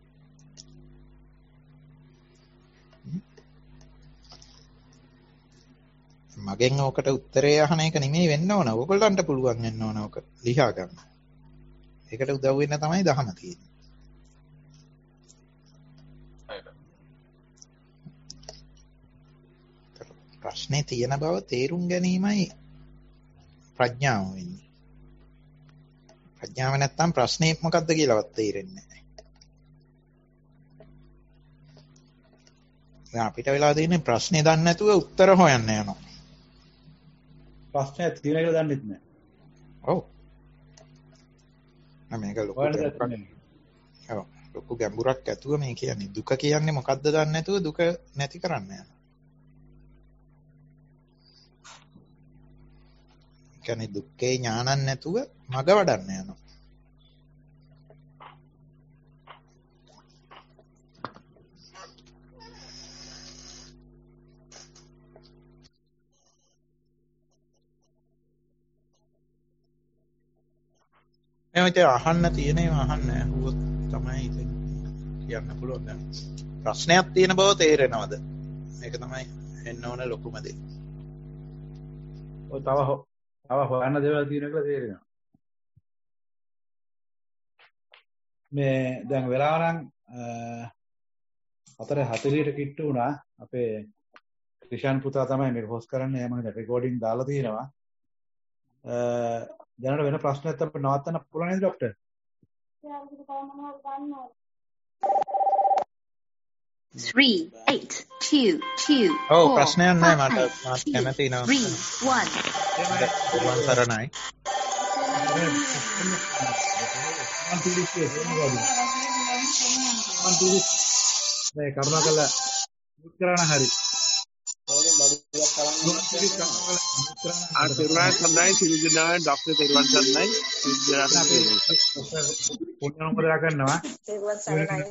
මගෙන් ඕකට උත්තරේ අහන එක නෙමෙයි වෙන්න ඕන. ඕගොල්ලන්ට පුළුවන් වෙන්න ඕන ඕක ලියා ගන්න. ඒකට උදව් වෙන්න තමයි දහම තියෙන්නේ. ප්‍රශ්නේ තියෙන බව තේරුම් ගැනීමයි ප්‍රඥාව වෙන්නේ. ප්‍රඥාව නැත්තම් ප්‍රශ්නේ මොකක්ද කියලාවත් තේරෙන්නේ නැහැ. දැන් අපිට වෙලා දෙන්නේ ප්‍රශ්නේ දන්නේ නැතුව උත්තර හොයන්න යනවා. ප්‍රශ්නයක් තියෙන කියලා දන්නෙත් නැහැ. ඔව්. මේක ලොකු ඔව් ලොකු ගැඹුරක් ඇතුව මේ කියන්නේ දුක කියන්නේ මොකක්ද දන්නේ නැතුව දුක නැති කරන්න යනවා. කියන්නේ දුක්ඛේ ඥානන් නැතුව මග වඩන්න යනවා. මේ විදිහට අහන්න තියෙන ඒවා අහන්න ඇහුවොත් තමයි ඉතින් කියන්න පුළුවන්. දැන් ප්‍රශ්නයක් තියෙන බව තේරෙනවද? මේක තමයි එන්න ඕන ලොකුම දේ. ඔය තව තව හොයන්න දේවල් තියෙන කියලා තේරෙනවා. මේ දැන් වෙලාව නම් හතර හතලියට කිට්ටු වුණා. අපේ ක්‍රිෂාන් පුතා තමයි මේක හොස් කරන්නේ. මම රෙකෝඩින් දාලා තියෙනවා. දැනට වෙන ප්‍රශ්නයක් අපිට නවත්තන්න පුළුවන් නේද doctor? three eight two two ඔව් ප්‍රශ්නයක් නැහැ මට මාත් කැමති නම. three one පුරුවන් සරණයි. මේ කරුණාකරලා මුත් කරන හරි. ආ තිරුවන් සරණයි සියලු දෙනා ડોක්ටර් තිරුවන් සරණයි සියලු දෙනා පුණ්‍යනුමෝදනා කරනවා. තෙරුවන් සරණයි.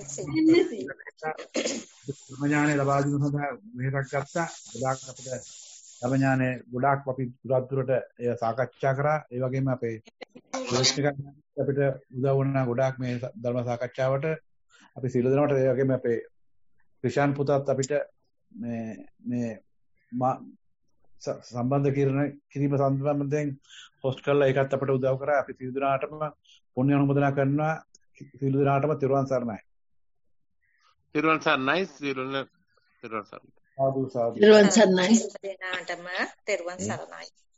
ධර්මඥානෙ ලබා දීම සඳහා මෙහෙරක් ගත්තා. ගොඩාක් අපිට ධර්මඥානෙ ගොඩාක් අපි පුරාත් දුරට ඒ සාකච්ඡා කරා. ඒ වගේම අපේ ප්‍රශ්නික අපිට උදව් වුණා ගොඩාක් මේ ධර්ම සාකච්ඡාවට. අපි සියලු දෙනාට ඒ වගේම අපේ ක්‍රිෂාන් පුතාත් අපිට මේ මේ සම්බන්ධ කිරීම කිරීම සම්බන්ධයෙන් හොස්ට් කරලා ඒකත් අපිට උදව් කරා. අපි සියලු දෙනාටම පුණ්‍ය අනුමೋದනා කරනවා. සියලු දෙනාටම තෙරුවන් සරණයි. තිරුවන් සරණයි සියලු දෙනා තිරුවන් සරණයි. සාදු සාදු. තෙරුවන් සරණයි. දෙනාටම තෙරුවන් සරණයි.